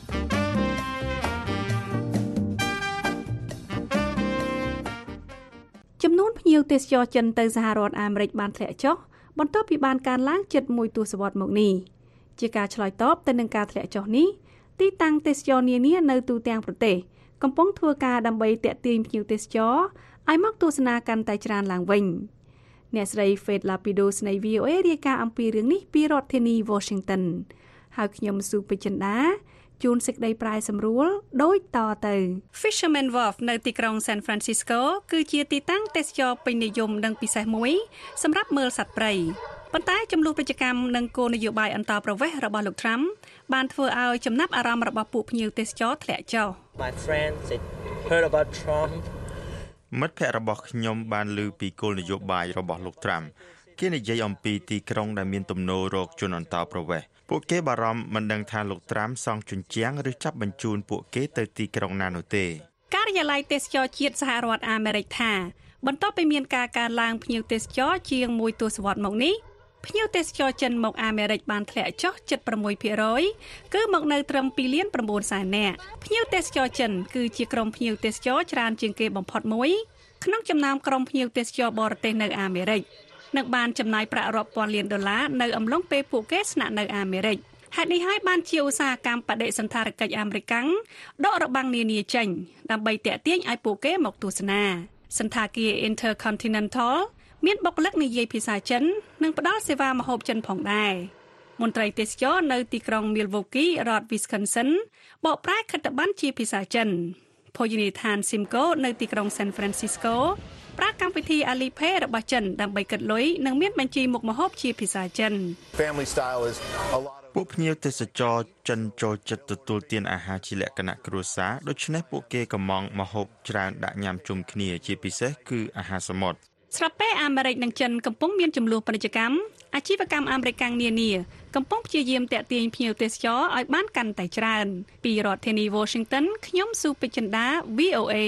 ចំនួនភ្ញៀវទេសចរចិនទៅសហរដ្ឋអាមេរិកបានធ្លាក់ចុះបន្ទាប់ពីបានកើនឡើងជិត1ទសវត្សរ៍មកនេះជាការឆ្លើយតបទៅនឹងការធ្លាក់ចុះនេះទីតាំងទេសចរនានានៅទូទាំងប្រទេសកំពុងធ្វើការដើម្បីទាក់ទាញភ្ញៀវទេសចរឲ្យមកទស្សនាកាន់តែច្រើនឡើងវិញអ្នកស្រី Faith Lapidus នៃ VOA រាយការណ៍អំពីរឿងនេះពីរដ្ឋធានី Washington ហើយខ្ញុំស៊ូពេជ្រចិន្តាជួនសេចក្តីប្រាយសម្រួលដូចតទៅ Fisherman Wharf នៅទីក្រុង San Francisco គឺជាទីតាំងទេសចរពេញនិយមនិងពិសេសមួយសម្រាប់មើលសត្វព្រៃប៉ុន្តែចំនួនប្រជាកម្មនិងគោលនយោបាយអន្តរប្រវេសន៍របស់លោក Trump បានធ្វើឲ្យចំណាប់អារម្មណ៍របស់ពួកភ្ញៀវទេសចរធ្លាក់ចុះ My friends heard about Trump មិត្តភ័ក្តិរបស់ខ្ញុំបានឮពីគោលនយោបាយរបស់លោក Trump គេនិយាយអំពីទីក្រុងដែលមានទំនោររកជនអន្តោប្រវេសន៍ពួកគេបារម្ភមិនដឹងថាលោកត្រាំសង់ជញ្ជាំងឬចាប់បញ្ជូនពួកគេទៅទីក្រុងណានោះទេការិយាល័យទេសចរជាតិសហរដ្ឋអាមេរិកថាបន្ទាប់ពីមានការកើនឡើងភ្ញៀវទេសចរជាង1ទសវត្សរ៍មកនេះភ្ញៀវទេសចរចិនមកអាមេរិកបានធ្លាក់ចុះ 76% គឺមកនៅត្រឹម 2.9 លាននាក់ភ្ញៀវទេសចរចិនគឺជាក្រុមភ្ញៀវទេសចរច្រើនជាងគេបំផុតមួយក្នុងចំណោមក្រុមភ្ញៀវទេសចរបរទេសនៅអាមេរិកនិងបានចំណាយប្រាក់រាប់ពាន់លានដុល្លារនៅអំឡុងពេលពួកគេស្នាក់នៅអាមេរិកហេតុនេះហើយបានជាឧស្សាហកម្មបដិសណ្ឋារកិច្ចអាមេរិកដករបាំងនានាចេញដើម្បីទាក់ទាញឲ្យពួកគេមកទស្សនាសណ្ឋាគារ Intercontinental មានបុគ្គលិកនិយាយភាសាចិននិងផ្ដល់សេវាម្ហូបចិនផងដែរមន្ត្រីទេសចរនៅទីក្រុង Milwaukee រដ្ឋ Wisconsin បកប្រែខិត្តប័ណ្ណជាភាសាចិនភោជនីយដ្ឋាន Simco នៅទីក្រុង San Francisco ប្រើកម្មវិធី Alipay របស់ចិនដើម្បីគិតលុយនិងមានបញ្ជីមុខម្ហូបជាភាសាចិនពួកភ្ញៀវទេសចរចិនចូលចិត្តទទួលទានអាហារជាលក្ខណៈគ្រួសារដូច្នេះពួកគេកំងម្ហូបច្រើនដាក់ញ៉ាំជុំគ្នាជាពិសេសគឺអាហារសមុទ្រស្របពេលអាមេរិកនិងចិនកំពុងមានជម្លោះពាណិជ្ជកម្មអាជីវកម្មអាមេរិកនានាកំពុងព្យាយាមទាក់ទាញភ្ញៀវទេសចរឲ្យបានកាន់តែច្រើនពីរដ្ឋធានី Washington ខ្ញុំស៊ូពេជ្រចិន្តា VOA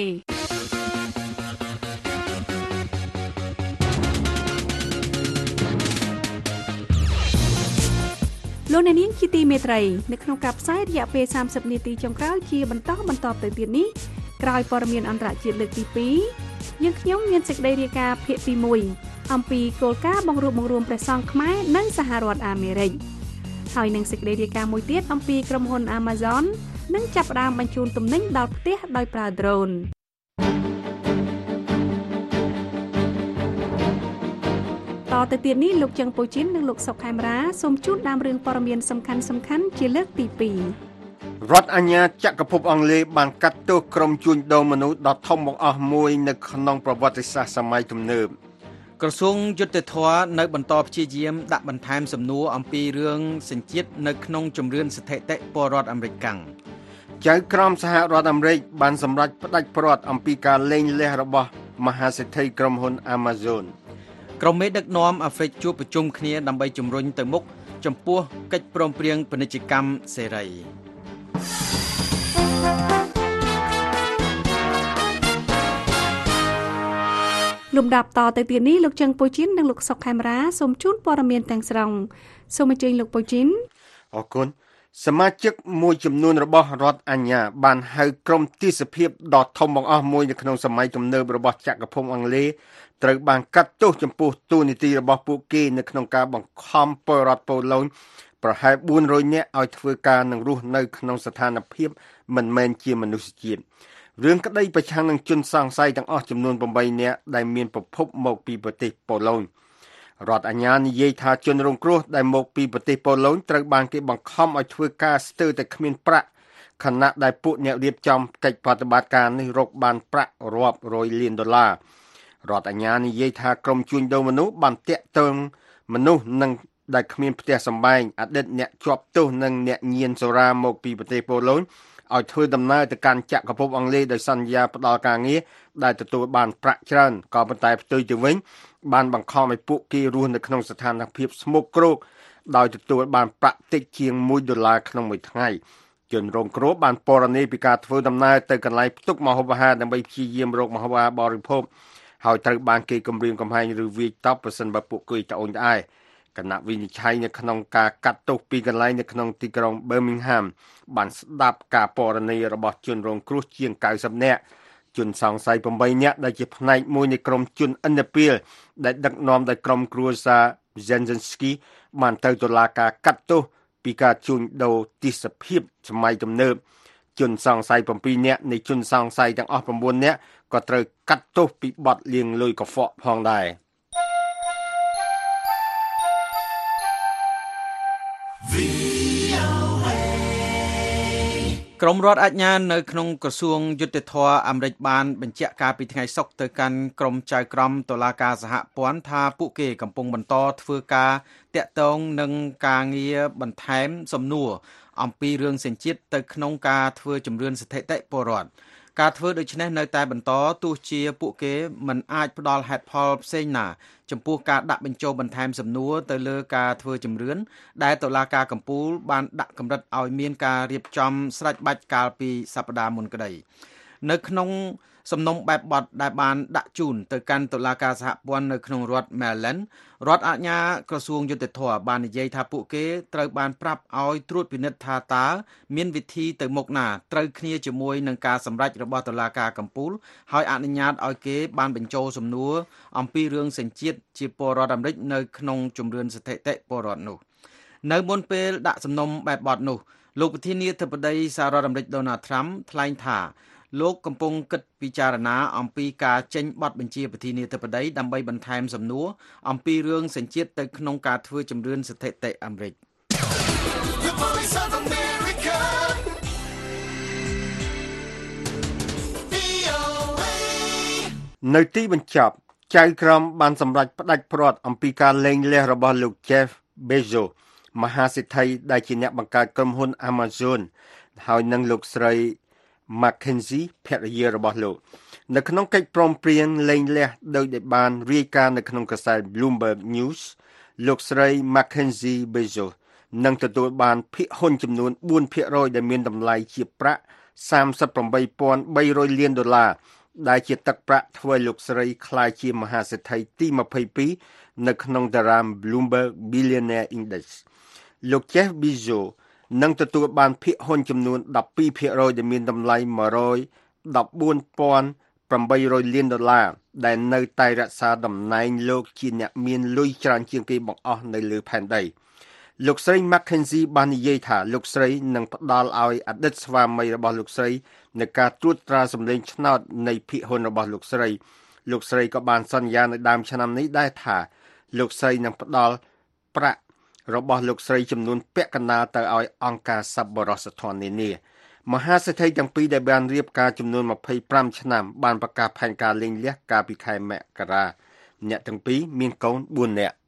លោកអ្នកនាងជាទីមេត្រីនៅក្នុងការផ្សាយរយៈពេល30នាទីចុងក្រោយជាបន្តទៅទៀតនេះក្រោយព័ត៌មានអន្តរជាតិលើកទី2យើងខ្ញុំមានសេចក្តីរាយការណ៍ភាគទី1អំពីគោលការណ៍បង្រួបបង្រួមព្រះសង្ឃខ្មែរនៅសហរដ្ឋអាមេរិកហើយនឹងសេចក្តីរាយការណ៍មួយទៀតអំពីក្រុមហ៊ុន Amazon នឹងចាប់ផ្ដើមបញ្ជូនទំនិញដល់ផ្ទះដោយប្រើ droneតទៅទៀតនេះលោកចឹងពូជីននិងលោកសុកខេមរាសូមជូនដើមរឿងព័ត៌មានសំខាន់ជាលើកទី2 រដ្ឋអាជ្ញាចក្រភពអង់គ្លេសបានកាត់ទោសក្រុមជួញដូរមនុស្សដ៏ធំបង្អស់មួយនៅក្នុងប្រវត្តិសាស្ត្រសម័យទំនើបក្រសួងយុទ្ធភ័ពនៅបន្តព្យាយាមដាក់បន្ថែមសំណួរអំពីរឿងសញ្ជាតិនៅក្នុងជំរឿនស្ថិតិពលរដ្ឋអាមេរិកកាំងចៅក្រមសហរដ្ឋអាមេរិកបានសម្រេចផ្តាច់ព្រាត់អំពីការលែងលះរបស់មហាសេដ្ឋីក្រុមហ៊ុន Amazon ក្រុមមេដឹកនាំអាហ្វ្រិកជួបប្រជុំគ្នាដើម្បីជំរុញទៅមុខចំពោះកិច្ចព្រមព្រៀងពាណិជ្ជកម្មសេរីលំដាប់តទៅទៀតនេះលោកចឹងពូជីននិងលោកសុកខេមរាសូមជូនព័ត៌មានទាំងស្រុងសូមអញ្ជើញលោកពូជីនអរគុណសមាជិកមួយចំនួនរបស់រដ្ឋអាជ្ញាបានហៅក្រុមទាសភាពដ៏ធំបង្អស់មួយនៅក្នុងសម័យទំនើបរបស់ចក្រភពអង់គ្លេសត្រូវបានកាត់ទោសចំពោះតួនាទីរបស់ពួកគេនៅក្នុងការបង្ខំពលរដ្ឋប៉ូឡូញប្រហែល400នាក់ឲ្យធ្វើការនិងរស់នៅក្នុងស្ថានភាពមិនមែនជាមនុស្សជាតិរឿងក្តីប្រឆាំងនឹងជនសង្ស័យទាំងអស់ចំនួន8នាក់ដែលមានប្រភពមកពីប្រទេសប៉ូឡូញរដ្ឋអាជ្ញានិយាយថាជនរងគ្រោះដែលមកពីប្រទេសប៉ូឡូញត្រូវបានគេបង្ខំឲ្យធ្វើការស្ទើរតែគ្មានប្រាក់ខណៈដែលពួកអ្នករៀបចំកិច្ចប្រតិបត្តិការនេះរកបានប្រាក់រាប់រយលានដុល្លាររដ្ឋអាជ្ញានិយាយថាក្រុមជួញដូរមនុស្សបានតាក់ទងមនុស្សនឹងដែលគ្មានផ្ទះសម្បែងអតីតអ្នកជាប់ទោសនិងអ្នកញៀនសូរ៉ាមកពីប្រទេសប៉ូឡូញឲ្យធ្វើដំណើរទៅកាន់ចក្រភពអង់គ្លេសដោយសន្យាផ្ដល់ការងារដែលទទួលបានប្រាក់ច្រើនក៏ប៉ុន្តែផ្ទុយទៅវិញបានបង្ខំឲ្យពួកគេរស់នៅក្នុងស្ថានភាពស្មុគគ្រោកដោយទទួលបានប្រាក់តិចជាង$1ក្នុងមួយថ្ងៃជនរងគ្រោះបានពណ៌នាពីការធ្វើដំណើរទៅកន្លែងផ្ទុកម្ហូបអាហារដើម្បីព្យាយាមរកម្ហូបអាហារបរិភោគហើយត្រូវបានគេគំរាមកំហែងឬវាយតប់ប្រសិនបើពួកគេត្អូញត្អែគណៈវិនិច្ឆ័យនៅក្នុងការកាត់ទោសពីកន្លែងនៅក្នុងទីក្រុង Birmingham បានស្ដាប់ការពណ៌នារបស់ជនរងគ្រោះជាង90នាក់ជនសង្ស័យ8នាក់ដែលជាផ្នែកមួយនៃក្រុមជនឥណ្ឌាពាលដែលដឹកនាំដោយក្រុមគ្រួសារ Zelensky បានទៅតុលាការកាត់ទោសពីការជួញដូរទាសភាពសម័យទំនើបជនសង្ស័យ7នាក់នៃជនសង្ស័យទាំងអស់9នាក់ក៏ត្រូវកាត់ទោសពីបទលាងលុយកខ្វក់ផងដែរក្រុមរដ្ឋអាជ្ញានៅក្នុងក្រសួងយុទ្ធភ័ពអាមេរិកបានបញ្ជាក់ការពីថ្ងៃសុក្រទៅកាន់ក្រុមចៅក្រមតុលាការសហព័ន្ធថាពួកគេកំពុងបន្តធ្វើការតាក់ទងនឹងការងារបន្ថែមសំណួរអំពីរឿងសញ្ជាតិទៅក្នុងការធ្វើជំរឿនស្ថិតិពលរដ្ឋការធ្វើដូច្នេះនៅតែបន្តទោះជាពួកគេមិនអាចផ្ដល់ហេតុផលផ្សេងណាចំពោះការដាក់បញ្ចូលបន្ថែមសំណួរទៅលើការធ្វើជំរឿនដែលតុលាការកំពូលបានដាក់កម្រិតឲ្យមានការរៀបចំស្រេចបាច់កាលពីសប្តាហ៍មុនក្តីនៅក្នុងសំណុំបែបបទដែលបានដាក់ជូនទៅកាន់តុលាការសហព័ន្ធនៅក្នុងរដ្ឋ Maryland រដ្ឋអាជ្ញាក្រសួងយុតិធធម៌បាននិយាយថាពួកគេត្រូវបានប្រាប់ឲ្យត្រួតពិនិត្យថាតើមានវិធីទៅមុខណាត្រូវគ្នាជាមួយនឹងការសម្រេចរបស់តុលាការកំពូលហើយអនុញ្ញាតឲ្យគេបានបញ្ចូលសំណួរអំពីរឿងសញ្ជាតិជាពលរដ្ឋអាមេរិកនៅក្នុងជំរឿនស្ថិតិពលរដ្ឋនោះនៅមុនពេលដាក់សំណុំបែបបទនោះលោកប្រធានាធិបតីសហរដ្ឋអាមេរិក Donald Trump ថ្លែងថាលោកកំពុងគិតពិចារណាអំពីការចេញបទបញ្ជាប្រធានាធិបតីដើម្បីបន្ថែមសំណួរអំពីរឿងសញ្ជាតិទៅក្នុងការធ្វើជំរឿនស្ថិតិអាមេរិកនៅទីបញ្ចប់ចៅក្រមបានសម្រេចផ្ដាច់ព្រាត់អំពីការលែងលះរបស់លោក Jeff Bezos មហាសេដ្ឋីដែលជាអ្នកបង្កើតក្រុមហ៊ុន Amazon ហើយនិងលោកស្រី Mackenzie ភរិយារបស់លោកនៅក្នុងកិច្ចព្រមព្រៀងលែងលះដោយដែលបានរាយការណ៍នៅក្នុងកាសែត Bloomberg News លោកស្រី Mackenzie Bezos នឹងទទួលបានភាគហ៊ុនចំនួន 4% ដែលមានតម្លៃជាប្រាក់ $38,300 លានដែលជាទឹកប្រាក់ធ្វើលោកស្រីក្លាយជាមហាសេដ្ឋីទី22នៅក្នុងតារាង Bloomberg Billionaire Index លោក Jeff Bezosនឹងទទួលបានភាគហ៊ុនចំនួន 12% ដែលមានតម្លៃ $114,800 លានដែលនៅតែរក្សាតំណែងលោកជាអ្នកមានលុយច្រើនជាងគេបង្អស់នៅលើផែនដីលោកស្រី Mackenzie បាននិយាយថាលោកស្រីនឹងផ្ដល់ឲ្យអតីតស្វាមីរបស់លោកស្រីនៅការត្រួតត្រាសម្លេងឆ្នោតនៃភាគហ៊ុនរបស់លោកស្រីក៏បានសន្យានៅដើមឆ្នាំនេះដែរថាលោកស្រីនឹងផ្ដល់ប្រាក់របស់លោកស្រីចំនួនពាក់កណ្ដាលទៅឲ្យអង្គការសប្បុរសធម៌នានាមហាសេដ្ឋីទាំងពីរដែលបានរៀបការចំនួន25ឆ្នាំបានប្រកាសផែនការលែងលះកាលពីខែមករាអ្នកទាំងពីរមានកូន4នាក់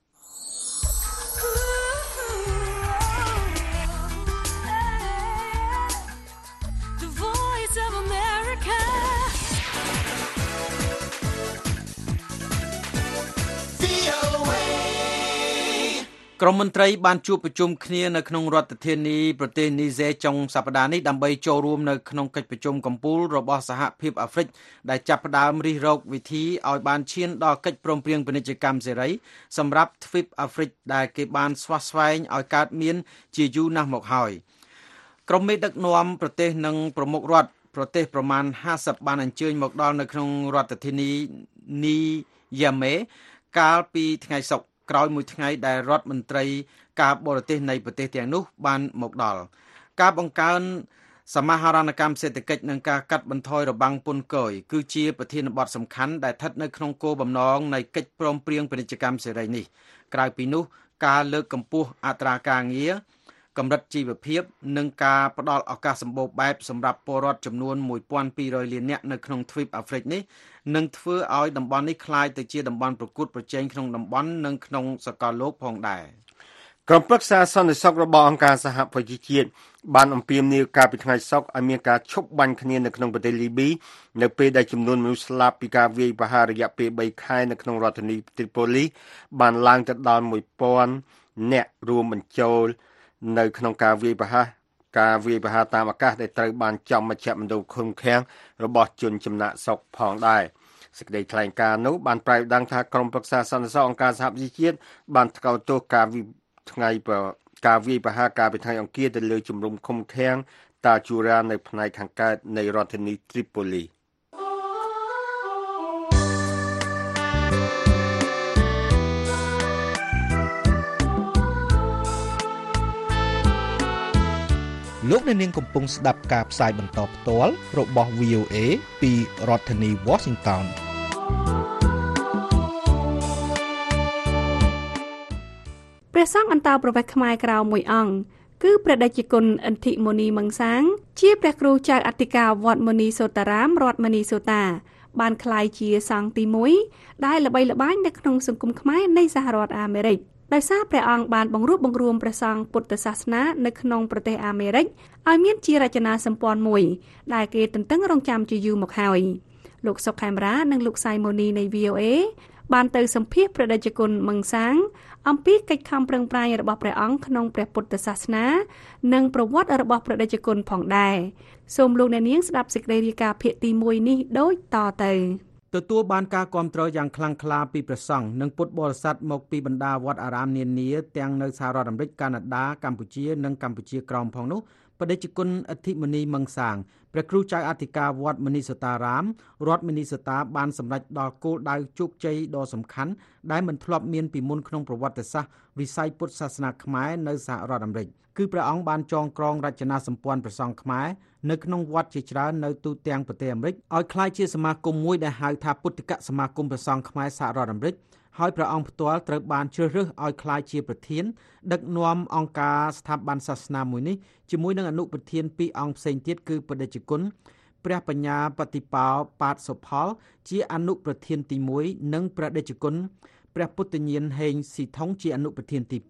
ក្រុមមន្ត្រីបានជួបប្រជុំគ្នានៅក្នុងរដ្ឋធានីប្រទេសនីហ្សេចុងសប្តាហ៍នេះដើម្បីចូលរួមនៅក្នុងកិច្ចប្រជុំកំពូលរបស់សហភាពអាហ្វ្រិកដែលចាប់ផ្ដើមរិះរកវិធីឲ្យបានឈានដល់កិច្ចព្រមព្រៀងពាណិជ្ជកម្មសេរីសម្រាប់ទ្វីបអាហ្វ្រិកដែលគេបានស្វាស្វែងឲ្យកើតមានជាយូរណាស់មកហើយក្រុមមេដឹកនាំប្រទេសនិងប្រមុខរដ្ឋប្រទេសប្រមាណ50បានអញ្ជើញមកដល់នៅក្នុងរដ្ឋធានីនីយ៉ាមេកាលពីថ្ងៃសុក្រក្រោយមួយថ្ងៃដែលរដ្ឋមន្ត្រីការបរទេសនៃប្រទេសទាំងនោះបានមកដល់ការបង្កើនសមាហរណកម្មសេដ្ឋកិច្ចនិងការកាត់បន្ថយរបាំងពន្ធគយគឺជាប្រធានបទសំខាន់ដែលស្ថិតនៅក្នុងគោលបំណងនៃកិច្ចព្រមព្រៀងពាណិជ្ជកម្មសេរីនេះក្រៅពីនោះការលើកកម្ពស់អត្រាការងារកម្រិតជីវភាពនិងការផ្ដល់ឱកាសសម្បូរបែបសម្រាប់ពលរដ្ឋចំនួន 1,200 លាននាក់នៅក្នុងទ្វីបអាហ្វ្រិកនេះនឹងធ្វើឲ្យតំបន់នេះក្លាយទៅជាតំបន់ប្រកួតប្រជែងក្នុងតំបន់និងក្នុងសកលលោកផងដែរក្រុមប្រឹក្សាសន្តិសុខរបស់អង្គការសហប្រជាជាតិបានអំពាវនាវកាលពីថ្ងៃសុក្រឲ្យមានការឈប់បាញ់គ្នានៅក្នុងប្រទេសលីប៊ីនៅពេលដែលចំនួនមនុស្សស្លាប់ពីការវាយប្រហាររយៈពេល3ខែនៅក្នុងរដ្ឋធានីត្រីប៉ូលីបានឡើងទៅដល់ 1,000 នាក់រួមបញ្ចូលនៅក្នុងការវាយប្រហារតាមអាកាសដែលត្រូវបានចំមជ្ឈមណ្ឌលឃុំឃាំងរបស់ជនចំណាក់ស្រុកផងដែរសេចក្តីថ្លែងការណ៍នោះបានប្រែដឹងថាក្រុមប្រឹក្សាសន្តិសុខអង្គការសហប្រជាជាតិបានថ្កោលទោសការវាយប្រហារកាលពីថ្ងៃអង្គារទៅលើជំរំឃុំឃាំងតាជូរ៉ានៅផ្នែកខាងកើតនៃរដ្ឋធានីត្រីប៉ូលីលោកអ្នកនាងកំពុងស្ដាប់ការផ្សាយបន្តផ្ទាល់របស់ VOA ពីរដ្ឋធានី Washington ព្រះសង្ឃអន្តោប្រវេសន៍ខ្មែរក្រៅមួយអង្គគឺព្រះតេជគុណឥន្ធិមុនីមង្សាងជាព្រះគ្រូចៅអធិការវត្តមុនីសូតារាមរដ្ឋមុនីសូតាបានក្លាយជាសង្ឃទី1ដែលល្បីល្បាញនៅក្នុងសង្គមខ្មែរនៃសហរដ្ឋអាមេរិកដោយសារព្រះអង្គបានបង្រួបបង្រួមព្រះសង្ឃពុទ្ធសាសនានៅក្នុងប្រទេសអាមេរិកឲ្យមានជារចនាសម្ព័ន្ធមួយដែលគេទន្ទឹងរង់ចាំជាយូរមកហើយលោកសុកខេមរានិងលោកសៃម៉ូនីនៃ VOA បានទៅសម្ភាសព្រះតេជគុណមឹងសាងអំពីកិច្ចខំប្រឹងប្រែងរបស់ព្រះអង្គក្នុងព្រះពុទ្ធសាសនានិងប្រវត្តិរបស់ព្រះតេជគុណផងដែរសូមលោកអ្នកនាងស្ដាប់សេចក្តីរាយការណ៍ភាគទី1នេះដូចតទៅទទួលបានការគាំទ្រយ៉ាងខ្លាំងក្លាពីព្រះសង្ឃនិងពុទ្ធបរិស័ទមកពីបណ្ដាវត្តអារាមនានាទាំងនៅសហរដ្ឋអាមេរិកកាណាដាកម្ពុជានិងកម្ពុជាក្រោមផងនោះព្រះតេជគុណអធិមុនីមឹងសាងព្រះគ្រូចៅអធិការវត្តមនីសតារាមរដ្ឋមនីសតាបានសម្រេចដល់គោលដៅជោគជ័យដ៏សំខាន់ដែលមិនធ្លាប់មានពីមុនក្នុងប្រវត្តិសាស្ត្រវិស័យពុទ្ធសាសនាខ្មែរនៅសហរដ្ឋអាមេរិកគឺព្រះអង្គបានចងក្រងរចនាសម្ព័ន្ធព្រះសង្ឃខ្មែរនៅក្នុងវត្តជាច្រើននៅទូទាំងប្រទេសអាមេរិកឲ្យក្លាយជាសមាគមមួយដែលហៅថាពុទ្ធិកសមាគមព្រះសង្ឃខ្មែរសហរដ្ឋអាមេរិកហើយព្រះអង្គផ្ទាល់ត្រូវបានជ្រើសរើសឲ្យក្លាយជាប្រធានដឹកនាំអង្គការស្ថាប័នសាសនាមួយនេះជាមួយនឹងអនុប្រធានពីរអង្គផ្សេងទៀតគឺព្រះតេជគុណព្រះបញ្ញាបតិបោបាទសុផលជាអនុប្រធានទី1និងព្រះតេជគុណព្រះពុទ្ធញាណហេងស៊ីថុងជាអនុប្រធានទី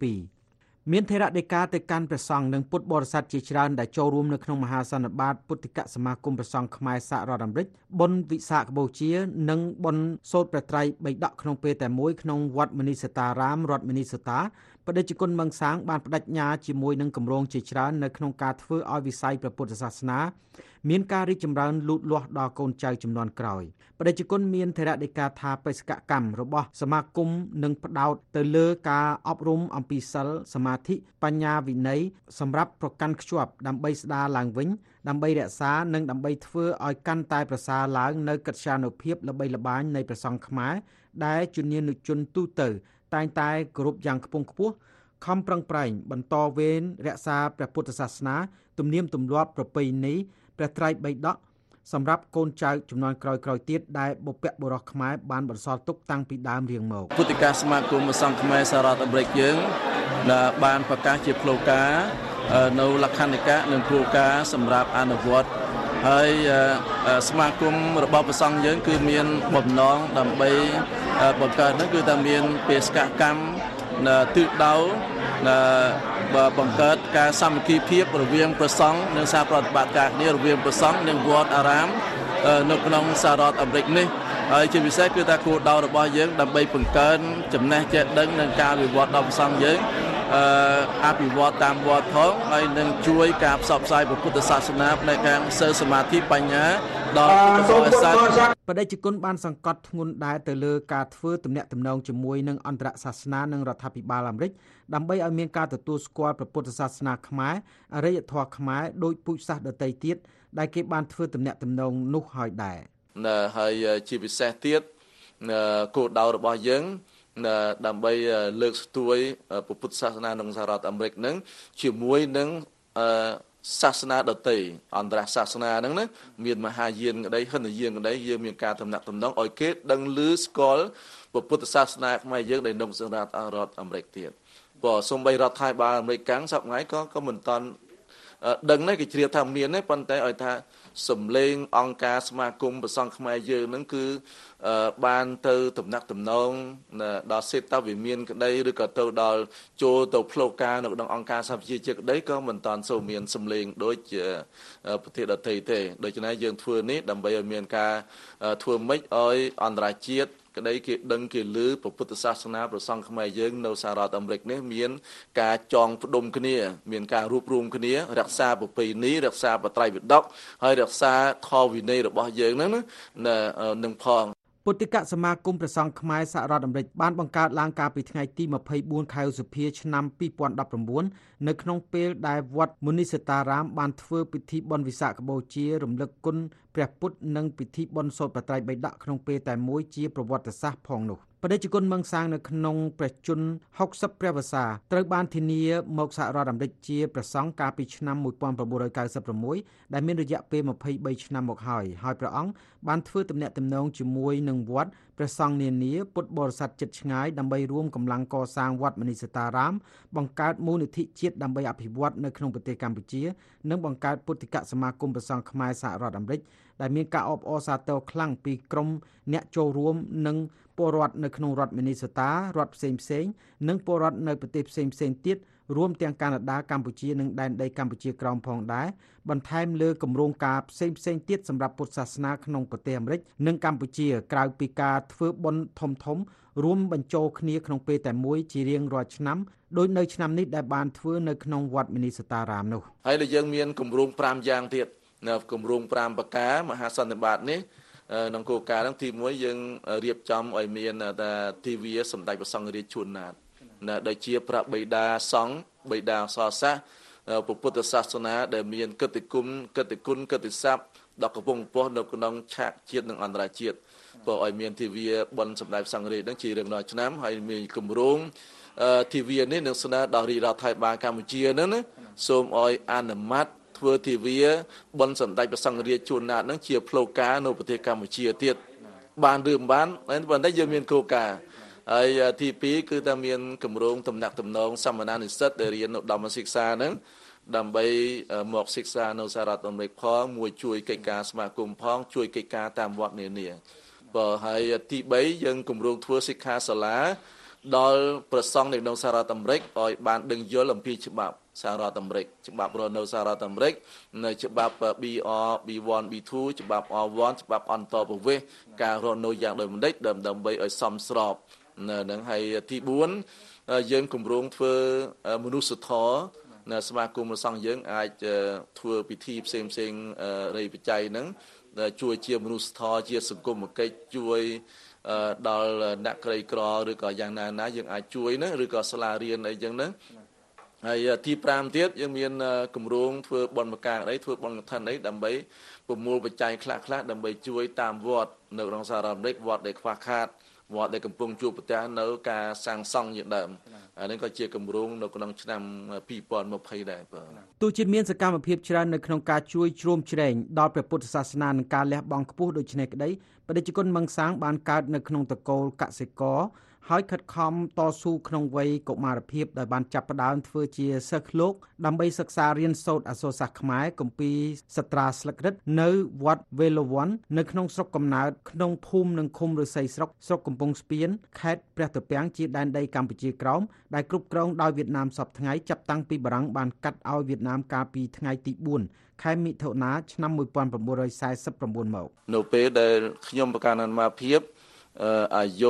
2មានថេរដីកាទៅកាន់ព្រះសង្ឃនិងពុទ្ធបរិស័ទជាច្រើនដែលចូលរួមនៅក្នុងមហាសន្និបាតពុទ្ធិកសមាគមព្រះសង្ឃខ្មែរសហរដ្ឋអាមេរិកបុណ្យវិសាខបូជានិងបុណ្យសូត្រព្រះត្រៃបិដកក្នុងពេលតែមួយក្នុងវត្តមនីសតារាមរដ្ឋមនីសតាព្រះតេជគុណមឹងសាងបានបដិញ្ញាជាមួយនឹងគម្រោងជាច្រើននៅក្នុងការធ្វើឲ្យវិស័យព្រះពុទ្ធសាសនាមានការរីកចម្រើនលូតលាស់ដល់កូនចៅជំនាន់ក្រោយព្រះតេជគុណមានថេរដីកាថាបេសកកម្មរបស់សមាគមនឹងផ្ដោតទៅលើការអប់រំអំពីសិលសមាធិបញ្ញាវិន័យសម្រាប់ប្រកាន់ខ្ជាប់ដើម្បីស្ដារឡើងវិញដើម្បីរក្សានិងដើម្បីធ្វើឲ្យកាន់តែប្រសើរឡើងនៅកិត្យានុភាពល្បីល្បាញនៃព្រះសង្ឃខ្មែរដែលជំនានុជនទូទៅតែងតែគោរពយ៉ាងខ្ពង់ខ្ពស់ខំប្រឹងប្រែងបន្តវេនរក្សាព្រះពុទ្ធសាសនាទំនៀមទម្លាប់ប្រពៃណីព្រះត្រៃបិដកសម្រាប់កូនចៅជំនាន់ក្រោយៗទៀតដែលបុព្វបុរសខ្មែរបានបន្សល់ទុកតាំងពីដើមរៀងមកពុទ្ធិកសមាគមព្រះសង្ឃខ្មែរសហរដ្ឋអាមេរិកយើងបានប្រកាសជាផ្លូវការនៅលក្ខន្តិកៈនិងគោលការណ៍សម្រាប់អនុវត្តហើយសមាគមរបស់ព្រះសង្ឃយើងគឺមានបំណងដើម្បីបង្កើតនោះគឺថាមានបេសកកម្មទិសដៅបង្កើតការសាមគ្គីភាពរវាងព្រះសង្ឃនិងសហប្រតិបត្តិការគ្នារវាងព្រះសង្ឃនិងវត្តអារាមនៅក្នុងសហរដ្ឋអាមេរិកនេះហើយជាពិសេសគឺថាគោលដៅរបស់យើងដើម្បីបង្កើនចំណេះចេះដឹងនិងការវិវត្តដល់ព្រះសង្ឃយើងអភិវឌ្ឍតាមវត្តផងហើយនឹងជួយការផ្សព្វផ្សាយពុទ្ធសាសនាផ្នែកខាងសិលសមាធិបញ្ញាដល់ពុទ្ធបរិស័ទព្រះតេជគុណបានសង្កត់ធ្ងន់ដែរទៅលើការធ្វើទំនាក់ទំនងជាមួយនឹងអន្តរសាសនានិងរដ្ឋាភិបាលអាមេរិកដើម្បីឲ្យមានការទទួលស្គាល់ព្រះពុទ្ធសាសនាខ្មែរអរិយធម៌ខ្មែរដោយពូជសាសន៍ដទៃទៀតដែលគេបានធ្វើទំនាក់ទំនងនោះហើយដែរហើយជាពិសេសទៀតគោលដៅរបស់យើងដើម្បីលើកស្ទួយពុទ្ធសាសនាក្នុងសហរដ្ឋអាមេរិកនឹងជាមួយនឹងសាសនាដទៃអន្តរសាសនាហ្នឹងណាមានមហាយានក្តីហិនយានក្តីយើងមានការទំនាក់ទំនងឲ្យគេដឹងឮស្គាល់ពុទ្ធសាសនាខ្មែរយើងនៅក្នុងសហរដ្ឋអាមេរិកទៀតព្រោះសូម្បីរដ្ឋាភិបាលអាមេរិកកាំងសប្តាហ៍ថ្ងៃក៏មិនតាន់ដឹងដែរគេជ្រាបថាមានទេប៉ុន្តែឲ្យថាសំឡេងអង្គការសមាគមព្រះសង្ឃខ្មែរយើងហ្នឹងគឺបានទៅទំនាក់ទំនងដល់សេតវិមានក្តីឬក៏ទៅដល់ចូលទៅផ្លូវការនៅក្នុងអង្គការសហប្រជាជាតិក្តីក៏មិនតាន់សូវមានសំឡេងដូចប្រទេសដទៃទេដូច្នេះយើងធ្វើនេះដើម្បីឲ្យមានការធ្វើម៉េចឲ្យអន្តរជាតិក្តីគេដឹងគេឮពុទ្ធសាសនាព្រះសង្ឃខ្មែរយើងនៅសហរដ្ឋអាមេរិកនេះមានការចងផ្ដុំគ្នាមានការរួបរวมគ្នារក្សាប្រពៃណីរក្សាបត្រៃបិដកហើយរក្សាធម៌វិន័យរបស់យើងហ្នឹងនឹងផងពុទ្ធិកសមាគមព្រះសង្ឃខ្មែរសហរដ្ឋអាមេរិកបានបង្កើតឡើងកាលពីថ្ងៃទី24ខែឧសភាឆ្នាំ2019នៅក្នុងពេលដែលវត្តមុនីសតារាមបានធ្វើពិធីបុណ្យវិសាខបូជារំលឹកគុណព្រះពុទ្ធនិងពិធីបុណ្យសូត្រព្រះត្រៃបិដកក្នុងពេលតែមួយជាប្រវត្តិសាស្ត្រផងនោះព្រះតេជគុណមឹងសាងនៅក្នុងព្រះជន្ម60ព្រះវស្សាត្រូវបានធានាមកសហរដ្ឋអាមេរិកជាព្រះសង្ឃកាលពីឆ្នាំ1996ដែលមានរយៈពេល23ឆ្នាំមកហើយព្រះអង្គបានធ្វើទំនាក់ទំនងជាមួយនឹងវត្តព្រះសង្ឃនានាពុទ្ធបរិស័ទជិតឆ្ងាយដើម្បីរួមកម្លាំងកសាងវត្តមនីសតារាមបង្កើតមូលនិធិជាតិដើម្បីអភិវឌ្ឍនៅក្នុងប្រទេសកម្ពុជានិងបង្កើតពុទ្ធិកសមាគមព្រះសង្ឃខ្មែរសហរដ្ឋអាមេរិកដែលមានការអបអរសាទរខ្លាំងពីក្រុមអ្នកចូលរួមនិងពលរដ្ឋនៅក្នុងរដ្ឋមីនីសូតារដ្ឋផ្សេងៗនិងពលរដ្ឋនៅប្រទេសផ្សេងៗទៀតរួមទាំងកាណាដាកម្ពុជានិងដែនដីកម្ពុជាក្រោមផងដែរបន្ថែមលើគម្រោងការផ្សេងៗទៀតសម្រាប់ពុទ្ធសាសនាក្នុងប្រទេសអាមេរិកនិងកម្ពុជាក្រៅពីការធ្វើបុណ្យធំៗរួមបញ្ចូលគ្នាក្នុងពេលតែមួយជារៀងរាល់ឆ្នាំដោយនៅឆ្នាំនេះដែលបានធ្វើនៅក្នុងវត្តមីនីសូតារាមនោះហើយដែលយើងមានគម្រោង5យ៉ាងទៀតនៅគម្រោង5ប្រការមហាសន្និបាតនេះក្នុងគោលការណ៍ហ្នឹងទី1យើងរៀបចំឲ្យមានទិវាសម្ដេចព្រះសង្ឃរាជជួនណាតដែលជាព្រះបិតាសង្ឃបិតាអក្សរសាស្ត្រពុទ្ធសាសនាដែលមានកិត្តិគុណកិត្តិស័ព្ទដ៏កំពុងពោះនៅក្នុងឆាកជាតិនិងអន្តរជាតិព្រោះឲ្យមានទិវាបុណ្យសម្ដេចព្រះសង្ឃរាជហ្នឹងជារៀងរាល់ឆ្នាំហើយមានគម្រោងទិវានេះនឹងស្នើដល់រាជរដ្ឋាភិបាលកម្ពុជាហ្នឹងណាសូមឲ្យអនុម័តធ្វើទិវាបុណ្យសម្ដេចព្រះសង្ឃរាជជួនណាតហ្នឹងជាផ្លូវការនៅប្រទេសកម្ពុជាទៀតបានឬមិនបានប៉ុន្តែយើងមានគោលការណ៍ហើយទី2គឺថាមានគម្រោងទំនាក់ទំនងសម្មនានិស្សិតដែលរៀននៅដំសិក្សាហ្នឹងដើម្បីមកសិក្សានៅសហរដ្ឋអាមេរិកផងមួយជួយកិច្ចការសមាគមផងជួយកិច្ចការតាមវត្តនានាបើហើយទី3យើងគម្រោងធ្វើសិក្ខាសាលាដល់ព្រះសង្ឃនៅក្នុងសហរដ្ឋអាមេរិកឲ្យបានដឹងយល់អំពីច្បាប់សហរដ្ឋអាមេរិកច្បាប់រស់នៅសហរដ្ឋអាមេរិកនៅច្បាប់ BR B1 B2 ច្បាប់ R1 ច្បាប់អន្តរប្រវេសន៍ការរស់នៅយ៉ាងដូចម្តេចដើម្បីឲ្យសមស្របនឹងហើយទី4យើងគម្រោងធ្វើមនុស្សធម៌នៅសមាគមព្រះសង្ឃយើងអាចធ្វើពិធីផ្សេងរៃបច្ច័យហ្នឹងជួយជាមនុស្សធម៌ជាសង្គមកិច្ចជួយដល់អ្នកក្រីក្រឬក៏យ៉ាងណាយើងអាចជួយណាឬក៏សាលារៀនអីចឹងណាហើយទី5ទៀតយើងមានគម្រោងធ្វើបុណ្យប្រការអីធ្វើបុណ្យកឋិនអីដើម្បីប្រមូលបច្ច័យខ្លះដើម្បីជួយតាមវត្តនៅក្នុងសហរដ្ឋអាមេរិកវត្តដែលខ្វះខាតវត្តដែលកំពុងជួបប្រទះនៅការសាងសង់ជាដើមអានេះក៏ជាគម្រោងនៅក្នុងឆ្នាំ2020ដែរបាទទោះជាមានសកម្មភាពច្រើននៅក្នុងការជួយជ្រោមជ្រែងដល់ព្រះពុទ្ធសាសនានិងការលះបង់ខ្ពស់ដូចនេះក្តីបដិជនមង្សាងបានកើតនៅក្នុងតកូលកសិករហើយខិតខំតស៊ូក្នុងវ័យកុមារភាពដោយបានចាប់ផ្ដើមធ្វើជាសិស្សលោកដើម្បីសិក្សារៀនសូត្រអក្សរសាស្ត្រខ្មែរគម្ពីរសត្រាស្លឹករឹតនៅវត្តវេលវ័ននៅក្នុងស្រុកកំណើតក្នុងភូមិនិងឃុំឫស្សីស្រុកកំពង់ស្ពានខេត្តព្រះត្រពាំងជាដែនដីកម្ពុជាក្រោមដែលគ្រប់គ្រងដោយវៀតណាមសពថ្ងៃចាប់តាំងពីបារាំងបានកាត់ឲ្យវៀតណាមកាលពីថ្ងៃទី4ខែមិថុនាឆ្នាំ1949មកនៅពេលដែលខ្ញុំប្រកាសអានុភាពអាយុ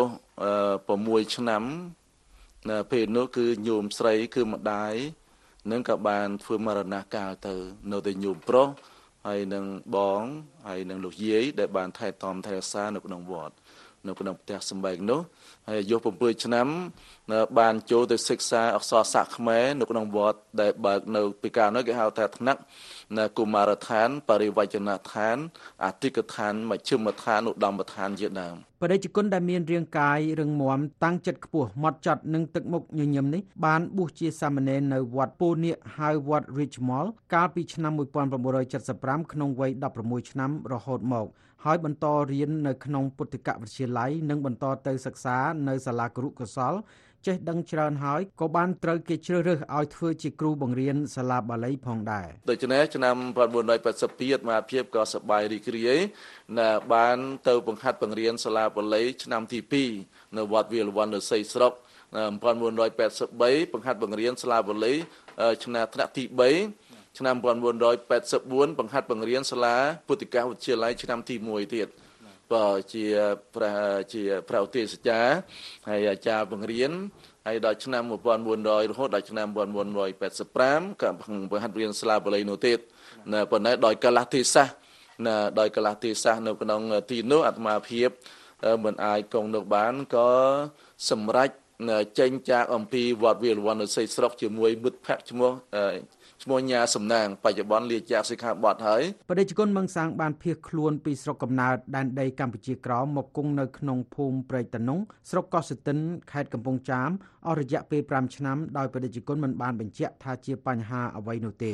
6ឆ្នាំពេលនោះគឺញោមស្រីគឺម្ដាយនឹងក៏បានធ្វើមរណកាលទៅនៅតែញោមប្រុសហើយនឹងបងហើយនឹងលោកយាយដែលបានថែទាំថែរក្សានៅក្នុងវត្តនៅក្នុងផ្ទះសម្បែងនោះហើយអាយុ7ឆ្នាំបានចូលទៅសិក្សាអក្សរសាស្ត្រខ្មែរនៅក្នុងវត្តដែលបើកនៅពីកាលនោះគេហៅថាថ្នាក់កុមារដ្ឋានបរិវចនដ្ឋានអធិកដ្ឋានមជ្ឈិមដ្ឋានឧត្តមដ្ឋានជាដើមបដិជគុណដែលមានរាងកាយរឹងមាំតាំងចិត្តខ្ពស់ហ្មត់ចត់និងទឹកមុខញញឹមនេះបានបួសជាសាមណេរនៅវត្តពូនៀកហៅវត្ត Richmond កាលពីឆ្នាំ1975ក្នុងវ័យ16ឆ្នាំរហូតមកហើយបន្តរៀននៅក្នុងពុទ្ធិកវិទ្យាល័យនិងបន្តទៅសិក្សានៅសាលាគរុកោសលចេះដឹងច្រើនហើយក៏បានត្រូវគេជ្រើសរើសឲ្យធ្វើជាគ្រូបង្រៀនសាលាបាលីផងដែរដូច្នេះឆ្នាំ1982អាត្មាភាពក៏សប្បាយរីករាយបានទៅបង្ហាត់បង្រៀនសាលាបាលីឆ្នាំទី2នៅវត្តវាលវ័ននៅសីស្រុក1983បង្ហាត់បង្រៀនសាលាបាលីឆ្នាំថ្នាក់ទី3ឆ្នាំ1984បង្ហាត់បង្រៀនសាលាពុទ្ធិកវិទ្យាល័យឆ្នាំទី1ទៀតបើជាព្រះឧទ្ទេសចារ្យហើយអាចារ្យបង្រៀនហើយដល់ឆ្នាំ1900រហូតដល់ឆ្នាំ1985ក៏បង្ហាត់រៀនសាលាបាលីនោះទៀតប៉ុន្តែដោយកលៈទេសៈនៅក្នុងទីនោះអាត្មាភាពមិនអាចគង់នៅបានក៏សម្រេចចេញจากអំពីវត្តវាលវ័ននៅសីស្រុកជាមួយមិត្តភក្តិឈ្មោះញ៉ាសំណាងបច្ចុប្បន្នលាចាកសិក្ខាបទហើយបដិជគុណមង្សាងបានភៀសខ្លួនពីស្រុកកំណើតដែនដីកម្ពុជាក្រោមមកគង់នៅក្នុងភូមិព្រែកតនុងស្រុកកោះសិទិនខេត្តកំពង់ចាមអស់រយៈពេល5ឆ្នាំដោយបដិជគុណមិនបានបញ្ជាក់ថាជាបញ្ហាអ្វីនោះទេ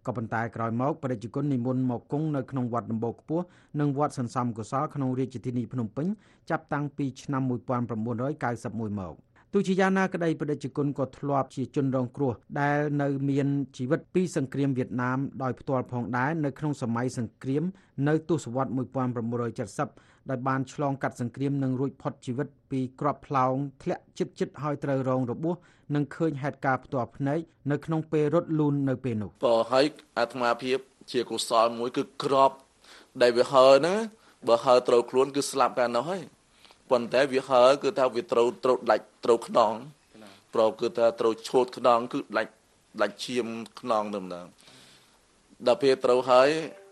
ក៏ប៉ុន្តែក្រោយមកបដិជននិមន្តមកគង់នៅក្នុងវត្តដំបូលខ្ពស់និងវត្តសន្សំកុសលក្នុងរាជធានីភ្នំពេញចាប់តាំងពីឆ្នាំ1991មកទោះជាយ៉ាងណាក្តីបដិជនក៏ធ្លាប់ជាជនរងគ្រោះដែលនៅមានជីវិតពីសង្គ្រាមវៀតណាមដោយផ្ទាល់ផងដែរនៅក្នុងសម័យសង្គ្រាមនៅទសវត្សរ៍1970ដោយបានឆ្លងកាត់សង្គ្រាមនិងរួចផុតជីវិតពីគ្រាប់ផ្លោងធ្លាក់ជិតហើយត្រូវរងរបួសនិងឃើញហេតុការណ៍ផ្ទាល់ភ្នែកនៅក្នុងពេលរត់លូននៅពេលនោះបើឲ្យអាត្មាភាពជាកុសលមួយគឺក្របដែលវាហើណាបើហើត្រូវខ្លួនគឺស្លាប់កាលនោះហើយប៉ុន្តែវាហើគឺថាវាត្រូវដាច់ត្រូវខ្នងព្រោះគឺថាត្រូវឈោតខ្នងគឺដាច់ឈាមខ្នងទៅម្ដងដល់ពេលត្រូវហើយ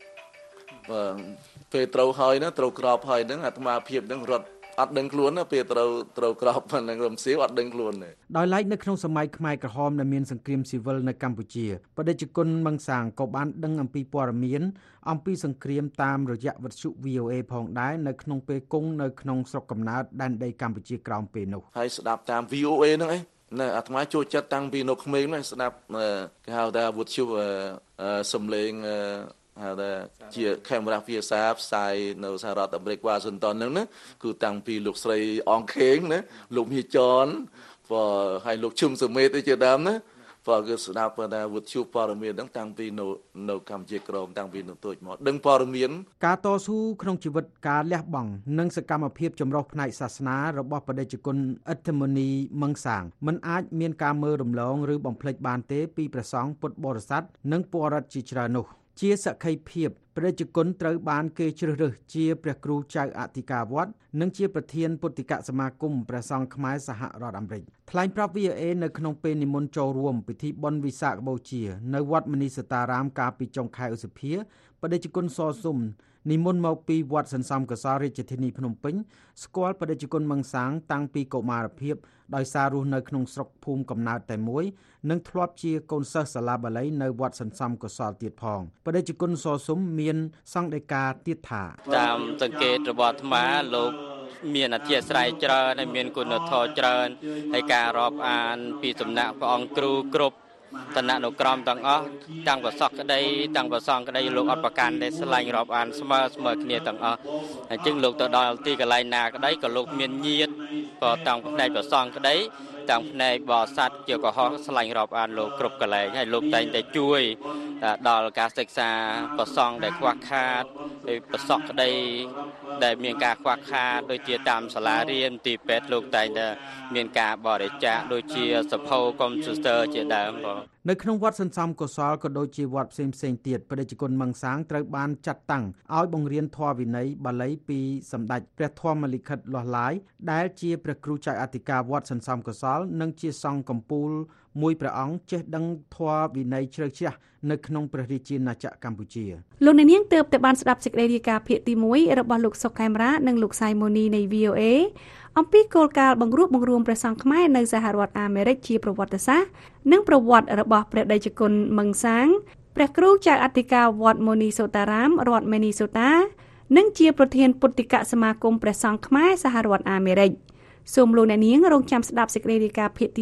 ពេលត្រូវហើយណាត្រូវក្របហើយហ្នឹងអាត្មាភាពហ្នឹងរត់អត់ដឹងខ្លួនណាពេលត្រូវក្របប៉ុណ្ណឹងរំសៀវអត់ដឹងខ្លួនទេដោយឡែកនៅក្នុងសម័យខ្មែរក្រហមដែលមានសង្គ្រាមស៊ីវិលនៅកម្ពុជាបដិជនមង្សាងក៏បានដឹងអំពីព័ត៌មានអំពីសង្គ្រាមតាមរយៈវិទ្យុ VOA ផងដែរនៅក្នុងពេលគង់នៅក្នុងស្រុកកំណើតដែនដីកម្ពុជាក្រោមពេលនោះហើយស្ដាប់តាម VOA ហ្នឹងឯងនៅអាត្មាចូលចិត្តតាំងពីនៅក្មេងហ្នឹងស្ដាប់គេហៅថាវិទ្យុសំឡេងហើយជាកាមេរ៉ាភាសាផ្សាយនៅសហរដ្ឋអាមេរិក Washington ហ្នឹងណាគឺតាំងពីលោកស្រីអងខេងណាលោកមាសចនហើយលោកឈឹមសមេតជាដើមណាព្រោះគឺស្ដាប់ថាវិទ្យុព័ត៌មានហ្នឹងតាំងពីនៅកម្ពុជាក្រមតាំងពីនៅតូចមកដឹងព័ត៌មានការតស៊ូក្នុងជីវិតការលះបង់និងសកម្មភាពចម្រុះផ្នែកសាសនារបស់បដិជនឥទ្ធិមុនីមង្សាងមិនអាចមានការមើលរំលងឬបំភ្លេចបានទេពីព្រះសង្ឃពុទ្ធបរិស័ទនិងពលរដ្ឋជាច្រើននោះជាសក្ខីភាពបដិជនត្រូវបានគេជ្រើសរើសជាព្រះគ្រូចៅអធិការវត្តនិងជាប្រធានពុទ្ធិកសមាគមព្រះសង្ឃខ្មែរសហរដ្ឋអាមេរិកថ្លែងប្រាប់ VOA នៅក្នុងពេលនិមន្តចូលរួមពិធីបុណ្យវិសាខបូជានៅវត្តមនីសតារាមកាលពីចុងខែឧសភាបដិជនសស៊ុំនិមន្តមកពីវត្តសន្សំកុសលរាជធានីភ្នំពេញស្គាល់បដិជនមង្សាងតាំងពីកុមារភាពដោយសាររស់នៅក្នុងស្រុកភូមិកំណើតតែមួយនិងធ្លាប់ជាកូនសិស្សសាលាបាលីនៅវត្តសន្សំកុសលទៀតផងបដិជនសស៊ុំមានសង្ឃដីកាទៀតថាតាមសង្កេតរបស់អាត្មាលោកមានអធិស្ឋានច្រើនហើយមានគុណធម៌ច្រើនហើយការរាប់អានពីសំណាក់ព្រះអង្គគ្រូគ្រប់ឋានៈនុក្រមទាំងអស់ទាំងប្រសពក្តីទាំងប្រសងក្តីលោកអត់ប្រកាន់ទេស្លាញ់រាប់អានស្មើគ្នាទាំងអស់អញ្ចឹងលោកទៅដល់ទីកន្លែងណាក្តីក៏លោកមានញាតិក៏ទាំងផ្នែកប្រសងក្តីទាំងផ្នែកបរិស័ទជាកុហកស្លាញ់រាប់អានលោកគ្រប់កន្លែងហើយលោកតែងតែជួយដល់ការសិក្សាប្រសងដែលខ្វះខាតហើយប្រសពក្តីដែលមានការខ្វះខាតដូចជាតាមសាលារៀនទីពេទ្យលោកតែងតែមានការបរិច្ចាគដូចជាសភៅកុំព្យូទ័រជាដើមបងនៅក្នុងវត្តសន្សំកុសលក៏ដូចជាវត្តផ្សេងទៀតបដិជនមង្សាងត្រូវបានចាត់តាំងឲ្យបង្រៀនធម៌វិន័យបាលីពីសម្ដេចព្រះធម្មលិខិតលាស់ឡាយដែលជាព្រះគ្រូចៅអធិការវត្តសន្សំកុសលនិងជាសង្ឃកំពូលមួយព្រះអង្គចេះដឹងធម៌វិន័យជ្រៅជ្រះនៅក្នុងព្រះរាជាណាចក្រកម្ពុជាលោកអ្នកនាងទើបតែបានស្ដាប់សេចក្តីរាយការណ៍ភាគទី1របស់លោកសុកខេមរានិងលោកសៃម៉ូនីនៃ VOA អំពីគោលការណ៍បង្រួបបង្រួមព្រះសង្ឃខ្មែរនៅសហរដ្ឋអាមេរិកជាប្រវត្តិសាស្ត្រនិងប្រវត្តិរបស់ព្រះតេជគុណមង្សាងព្រះគ្រូចៅអធិការវត្តមនីសូតារាមរដ្ឋមីនីសូតានិងជាប្រធានពុទ្ធិកសមាគមព្រះសង្ឃខ្មែរសហរដ្ឋអាមេរិកសូមលោកអ្នកនាងរងចាំស្ដាប់សេចក្តីរាយការណ៍ភាគទី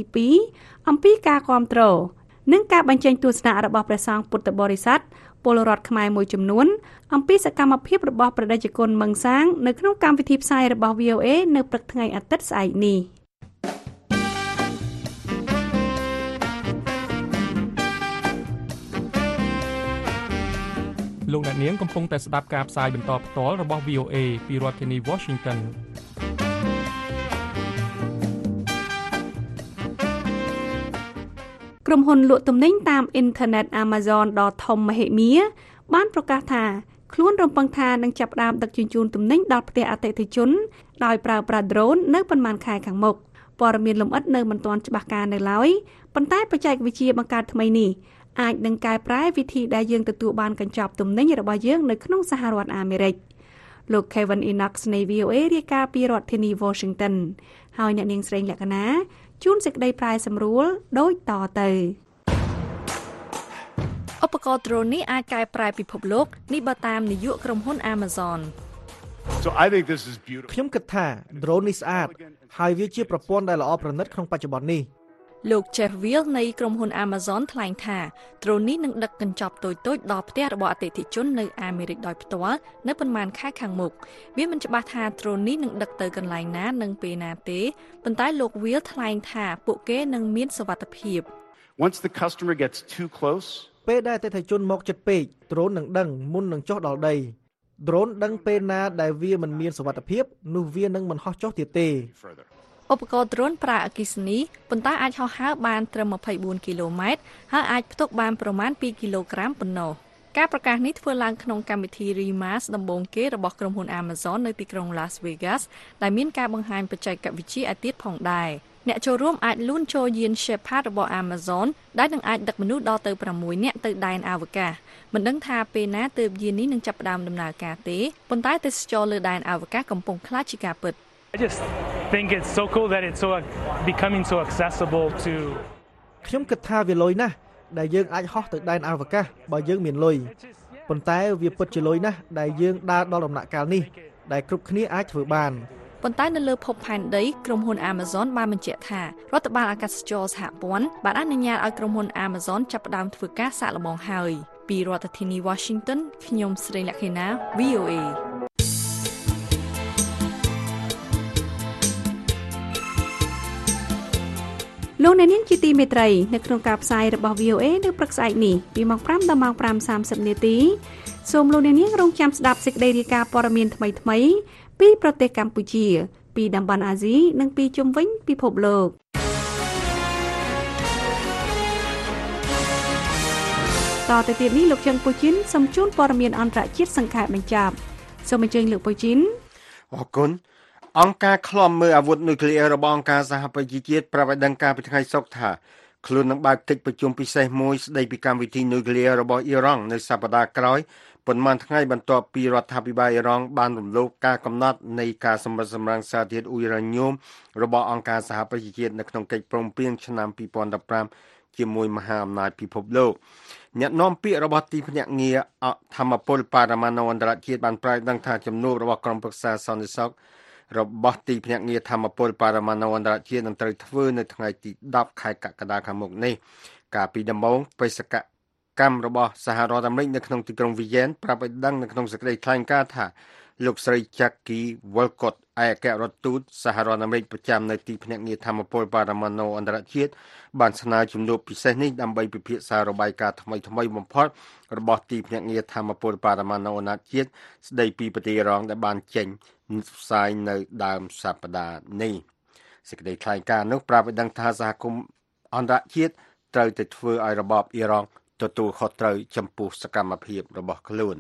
2អំពីការគាំទ្រនិងការបញ្ចេញទស្សនៈរបស់ព្រះសង្ឃពុទ្ធបរិស័ទពលរដ្ឋខ្មែរមួយចំនួនអំពីសកម្មភាពរបស់ព្រះតេជគុណមង្សាងនៅក្នុងកម្មវិធីផ្សាយរបស់ VOA នៅព្រឹកថ្ងៃអាទិត្យស្អែកនេះលោកអ្នកនាងកំពុងតែស្ដាប់ការផ្សាយបន្តផ្ទាល់របស់ VOA ពីរដ្ឋធានី Washington ក្រុមហ៊ុនលក់ទំនិញតាមអ៊ីនធឺណិត Amazon ដ៏ធំមហិមាបានប្រកាសថាខ្លួនរំពឹងថានឹងចាប់ផ្ដើមដឹកជញ្ជូនទំនិញដល់ផ្ទះអតិថិជនដោយប្រើប្រាស់ drone នៅប៉ុន្មានខែខាងមុខព័ត៌មានលម្អិតនៅមិនទាន់ច្បាស់ការនៅឡើយប៉ុន្តែបច្ចេកវិទ្យាបង្កើតថ្មីនេះអាចនឹងកែប្រែវិធីដែលយើងទទួលបានកញ្ចប់ទំនិញរបស់យើងនៅក្នុងសហរដ្ឋអាមេរិកលោក Kevin Enoch នៃ VOA រាយការណ៍ពីរដ្ឋធានី Washington ហើយអ្នកនាងស្រីលក្ខណាជួនសេចក្តីប្រែសម្រួលដូចតទៅឧបករណ៍ drone នេះអាចកែប្រែពិភពលោកនេះបើតាមនាយកក្រុមហ៊ុន Amazon So I think this is beautiful ខ្ញុំគិតថា drone នេះស្អាតហើយវាជាប្រព័ន្ធដែលល្អប្រណិតក្នុងបច្ចុប្បន្ននេះលោក Jeff Weil នៃក្រុមហ៊ុន Amazon ថ្លែងថាដ្រូននេះនឹងដឹកកញ្ចប់តូចៗដល់ផ្ទះរបស់អតិថិជននៅអាមេរិកដោយផ្ទាល់នៅប៉ុន្មានខែខាងមុខវាមិនច្បាស់ថាដ្រូននេះនឹងដឹកទៅកន្លែងណានិងពេលណាទេប៉ុន្តែលោក Will ថ្លែងថាពួកគេនឹងមានសុវត្ថិភាព Once the customer gets too close ពេលដែលអតិថិជនមកជិតពេកដ្រូននឹងដឹងមុននឹងចុះដល់ដីដ្រូនដឹងពេលណាដែលវាមិនមានសុវត្ថិភាពនោះវានឹងមិនហោះចុះទៀតទេឧបករណ៍ដ្រូនប្រើអគ្គិសនីប៉ុន្តែអាចហោះហើរបានត្រឹម24គីឡូម៉ែត្រហើយអាចផ្ទុកបានប្រមាណ2គីឡូក្រាមប៉ុណ្ណោះការប្រកាសនេះធ្វើឡើងក្នុងកម្មវិធី REMAX ដំបូងគេរបស់ក្រុមហ៊ុន Amazon នៅទីក្រុង Las Vegas ដែលមានការបង្ហាញបច្ចេកវិទ្យាឯទៀតផងដែរអ្នកចូលរួមអាចលូនចូលយាន Shepard របស់ Amazon ដែលនឹងអាចដឹកមនុស្សដល់ទៅ6នាក់ទៅដែនអវកាសមិនដឹងថាពេលណាទើបយាននេះនឹងចាប់ផ្ដើមដំណើរការទេប៉ុន្តែទេសចរលើដែនអវកាសកំពុងខ្លាចជាការពិត I just think it's so cool that it's so becoming so accessible to ខ្ញុំគិតថាវាលុយណាស់ដែលយើងអាចហោះទៅដែនអវកាសបើយើងមានលុយប៉ុន្តែវាពិតជាលុយណាស់ដែលយើងដើរដល់ដំណាក់កាលនេះដែលគ្រប់គ្នាអាចធ្វើបានប៉ុន្តែនៅលើភពផែនដីក្រុមហ៊ុន Amazon បានបញ្ជាក់ថារដ្ឋបាលអាកាសចរសហព័ន្ធបានអនុញ្ញាតឲ្យក្រុមហ៊ុន Amazon ចាប់ផ្ដើមធ្វើការសាកល្បងហើយពីរដ្ឋធានី Washington ខ្ញុំស្រីលក្ខិណា VOA លោកអ្នកនាងជាទីមេត្រីនៅក្នុងការផ្សាយរបស់ VOA នៅព្រឹកស្អែកនេះពីម៉ោង 5 ដល់ម៉ោង 5:30 នាទីសូមលោកអ្នកនាងរងចាំស្ដាប់សេចក្តីរាយការណ៍ព័ត៌មានថ្មីៗពីប្រទេសកម្ពុជាពីតំបន់អាស៊ីនិងពីជុំវិញពិភពលោកតទៅទៀតនេះលោកជឹងពូជីនសូមជូនព័ត៌មានអន្តរជាតិសង្ខេបបញ្ចប់សូមអញ្ជើញលោកពូជីនអរគុណអង្គការឃ្លាំមើលអាវុធនុយក្លេអ៊ែររបស់អង្គការសហប្រជាជាតិប្រាប់ឲ្យដឹងការពីថ្ងៃសុក្រថាខ្លួននឹងបើកកិច្ចប្រជុំពិសេសមួយស្ដីពីកម្មវិធីនុយក្លេអ៊ែររបស់អ៊ីរ៉ង់នៅសប្តាហ៍ក្រោយប៉ុន្មានថ្ងៃបន្ទាប់ពីរដ្ឋាភិបាលអ៊ីរ៉ង់បានរំលោភការកំណត់នៃការសម្រិតសម្រាំងសារធាតុអ៊ុយរ៉ាញ៉ូមរបស់អង្គការសហប្រជាជាតិនៅក្នុងកិច្ចព្រមព្រៀងឆ្នាំ2015ជាមួយមហាអំណាចពិភពលោកអ្នកនាំពាក្យរបស់ទីភ្នាក់ងារធម្មពលបរមាណុអន្តរជាតិបានប្រកាសដឹងថាជំនួបរបស់ក្រុមប្រឹក្សាសន្តិសុខរបស់ទីភ្នាក់ងារធម្មពលបរមាណុអន្តរជាតិនឹងត្រូវធ្វើនៅថ្ងៃទី10ខែកក្កដាខាងមុខនេះកាលពីដំបូងបេសកកម្មរបស់សហរដ្ឋអាមេរិកនៅក្នុងទីក្រុងវីយ៉ែនប្រាប់ឲ្យដឹងនៅក្នុងសេចក្តីថ្លែងការណ៍ថាលោកស្រី Jackie Wolcott ឯកអគ្គរដ្ឋទូតសហរដ្ឋអាមេរិកប្រចាំនៅទីភ្នាក់ងារធម្មពលបរមាណុអន្តរជាតិបានស្នើជំនួបពិសេសនេះដើម្បីពិភាក្សារបាយការណ៍ថ្មីបំផុតរបស់ទីភ្នាក់ងារធម្មពលបរមាណុអន្តរជាតិស្ដីពីប្រទេសអ៊ីរ៉ង់ដែលបានចេញផ្សាយនៅដើមសប្តាហ៍នេះសេចក្តីថ្លែងការណ៍នោះប្រាប់ឲ្យដឹងថាសហគមន៍អន្តរជាតិត្រូវតែធ្វើឲ្យរបបអ៊ីរ៉ង់ទទួលខុសត្រូវចំពោះសកម្មភាពរបស់ខ្លួន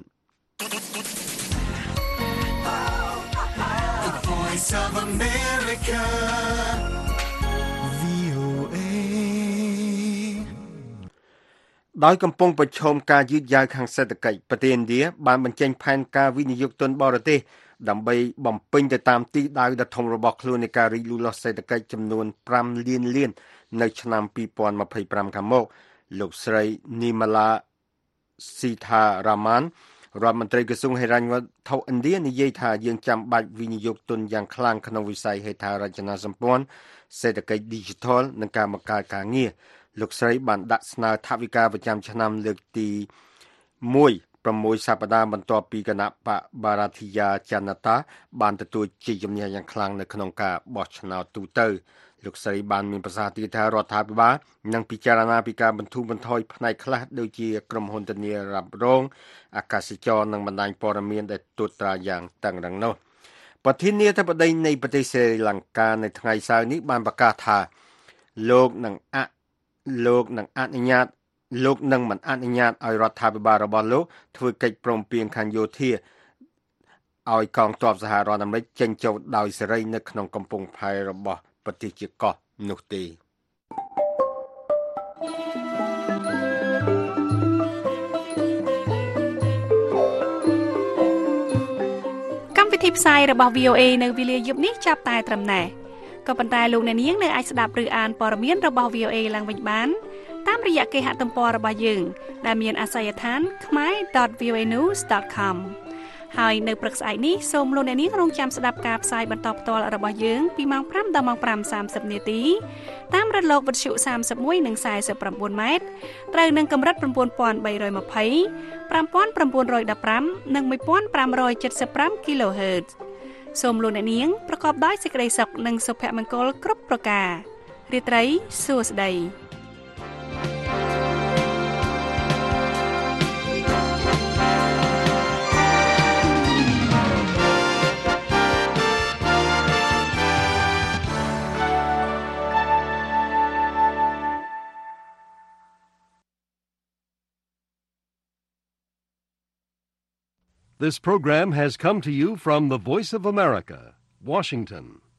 ដោយកំពុងប្រឈមការយឺតយ៉ាវខាងសេដ្ឋកិច្ចប្រទេសឥណ្ឌាបានបញ្ចេញផែនការវិនិយោគទុនបរទេសដើម្បីបំពេញទៅតាមទិសដៅដ៏ធំរបស់ខ្លួននៃការរីកលូតលាស់សេដ្ឋកិច្ចចំនួន5លានលាននៅឆ្នាំ2025ខាងមុខលោកស្រី Nirmala Sitharaman រដ្ឋមន្ត្រីក្រសួងហិរញ្ញវត្ថុឥណ្ឌានិយាយថាយើងចាំបាច់វិនិយោគទុនយ៉ាងខ្លាំងក្នុងវិស័យហេដ្ឋារចនាសម្ព័ន្ធសេដ្ឋកិច្ច Digital និងការបង្កើតការងារលោកស្រីបានដាក់ស្នើថវិកាប្រចាំឆ្នាំលើកទី6 សប្តាហ៍បន្ទាប់ពីគណៈបក Bharatiya Janata បានទទួលជ័យជំនះយ៉ាងខ្លាំងនៅក្នុងការបោះឆ្នោតទូទៅលោកស្រីបានមានប្រសាសន៍ថារដ្ឋាភិបាលនឹងពិចារណាពីការបន្ធូរបន្ថយផ្នែកខ្លះដូចជាក្រុមហ៊ុនធានារ៉ាប់រងអាកាសចរណ៍និងបណ្ដាញព័ត៌មានដែលត្រួតត្រាយ៉ាងតឹងរ៉ឹងនោះប្រធានាធិបតីនៃប្រទេសស្រីលង្កានៅថ្ងៃសៅរ៍នេះបានប្រកាសថាលោកនឹងមិនអនុញ្ញាតឲ្យរដ្ឋាភិបាលរបស់លោកធ្វើកិច្ចព្រមព្រៀងខាងយោធាឲ្យកងទ័ពសហរដ្ឋអាមេរិកចេញចូលដោយសេរីនៅក្នុងកំពង់ផែរបស់ប្រទេសជាកោះនោះទេកម្មវិធីផ្សាយរបស់ VOA នៅវេលាយប់នេះចាប់តែត្រឹមណេះក៏ប៉ុន្តែលោកអ្នកនាងនៅអាចស្ដាប់ឬអានព័ត៌មានរបស់ VOA ឡើងវិញបានតាមរយៈគេហទំព័ររបស់យើងដែលមានអាសយដ្ឋាន khmer.voanews.com ហើយនៅព្រឹកស្អែកនេះសូមលោកអ្នកនាងរងចាំស្ដាប់ការផ្សាយបន្តផ្ទាល់របស់យើងពីម៉ោង 5 ដល់ម៉ោង 5:30 នាទីតាមរលកវិទ្យុ 31 និង 49 ម៉ែត្រត្រូវនឹងកម្រិត 9320 5915 និង 1575 kHz សូមលោកអ្នកនាងប្រកបដោយសេចក្តីសុខនិងសុភមង្គលគ្រប់ប្រការរាត្រីសួស្តី This program has come to you from the Voice of America, Washington.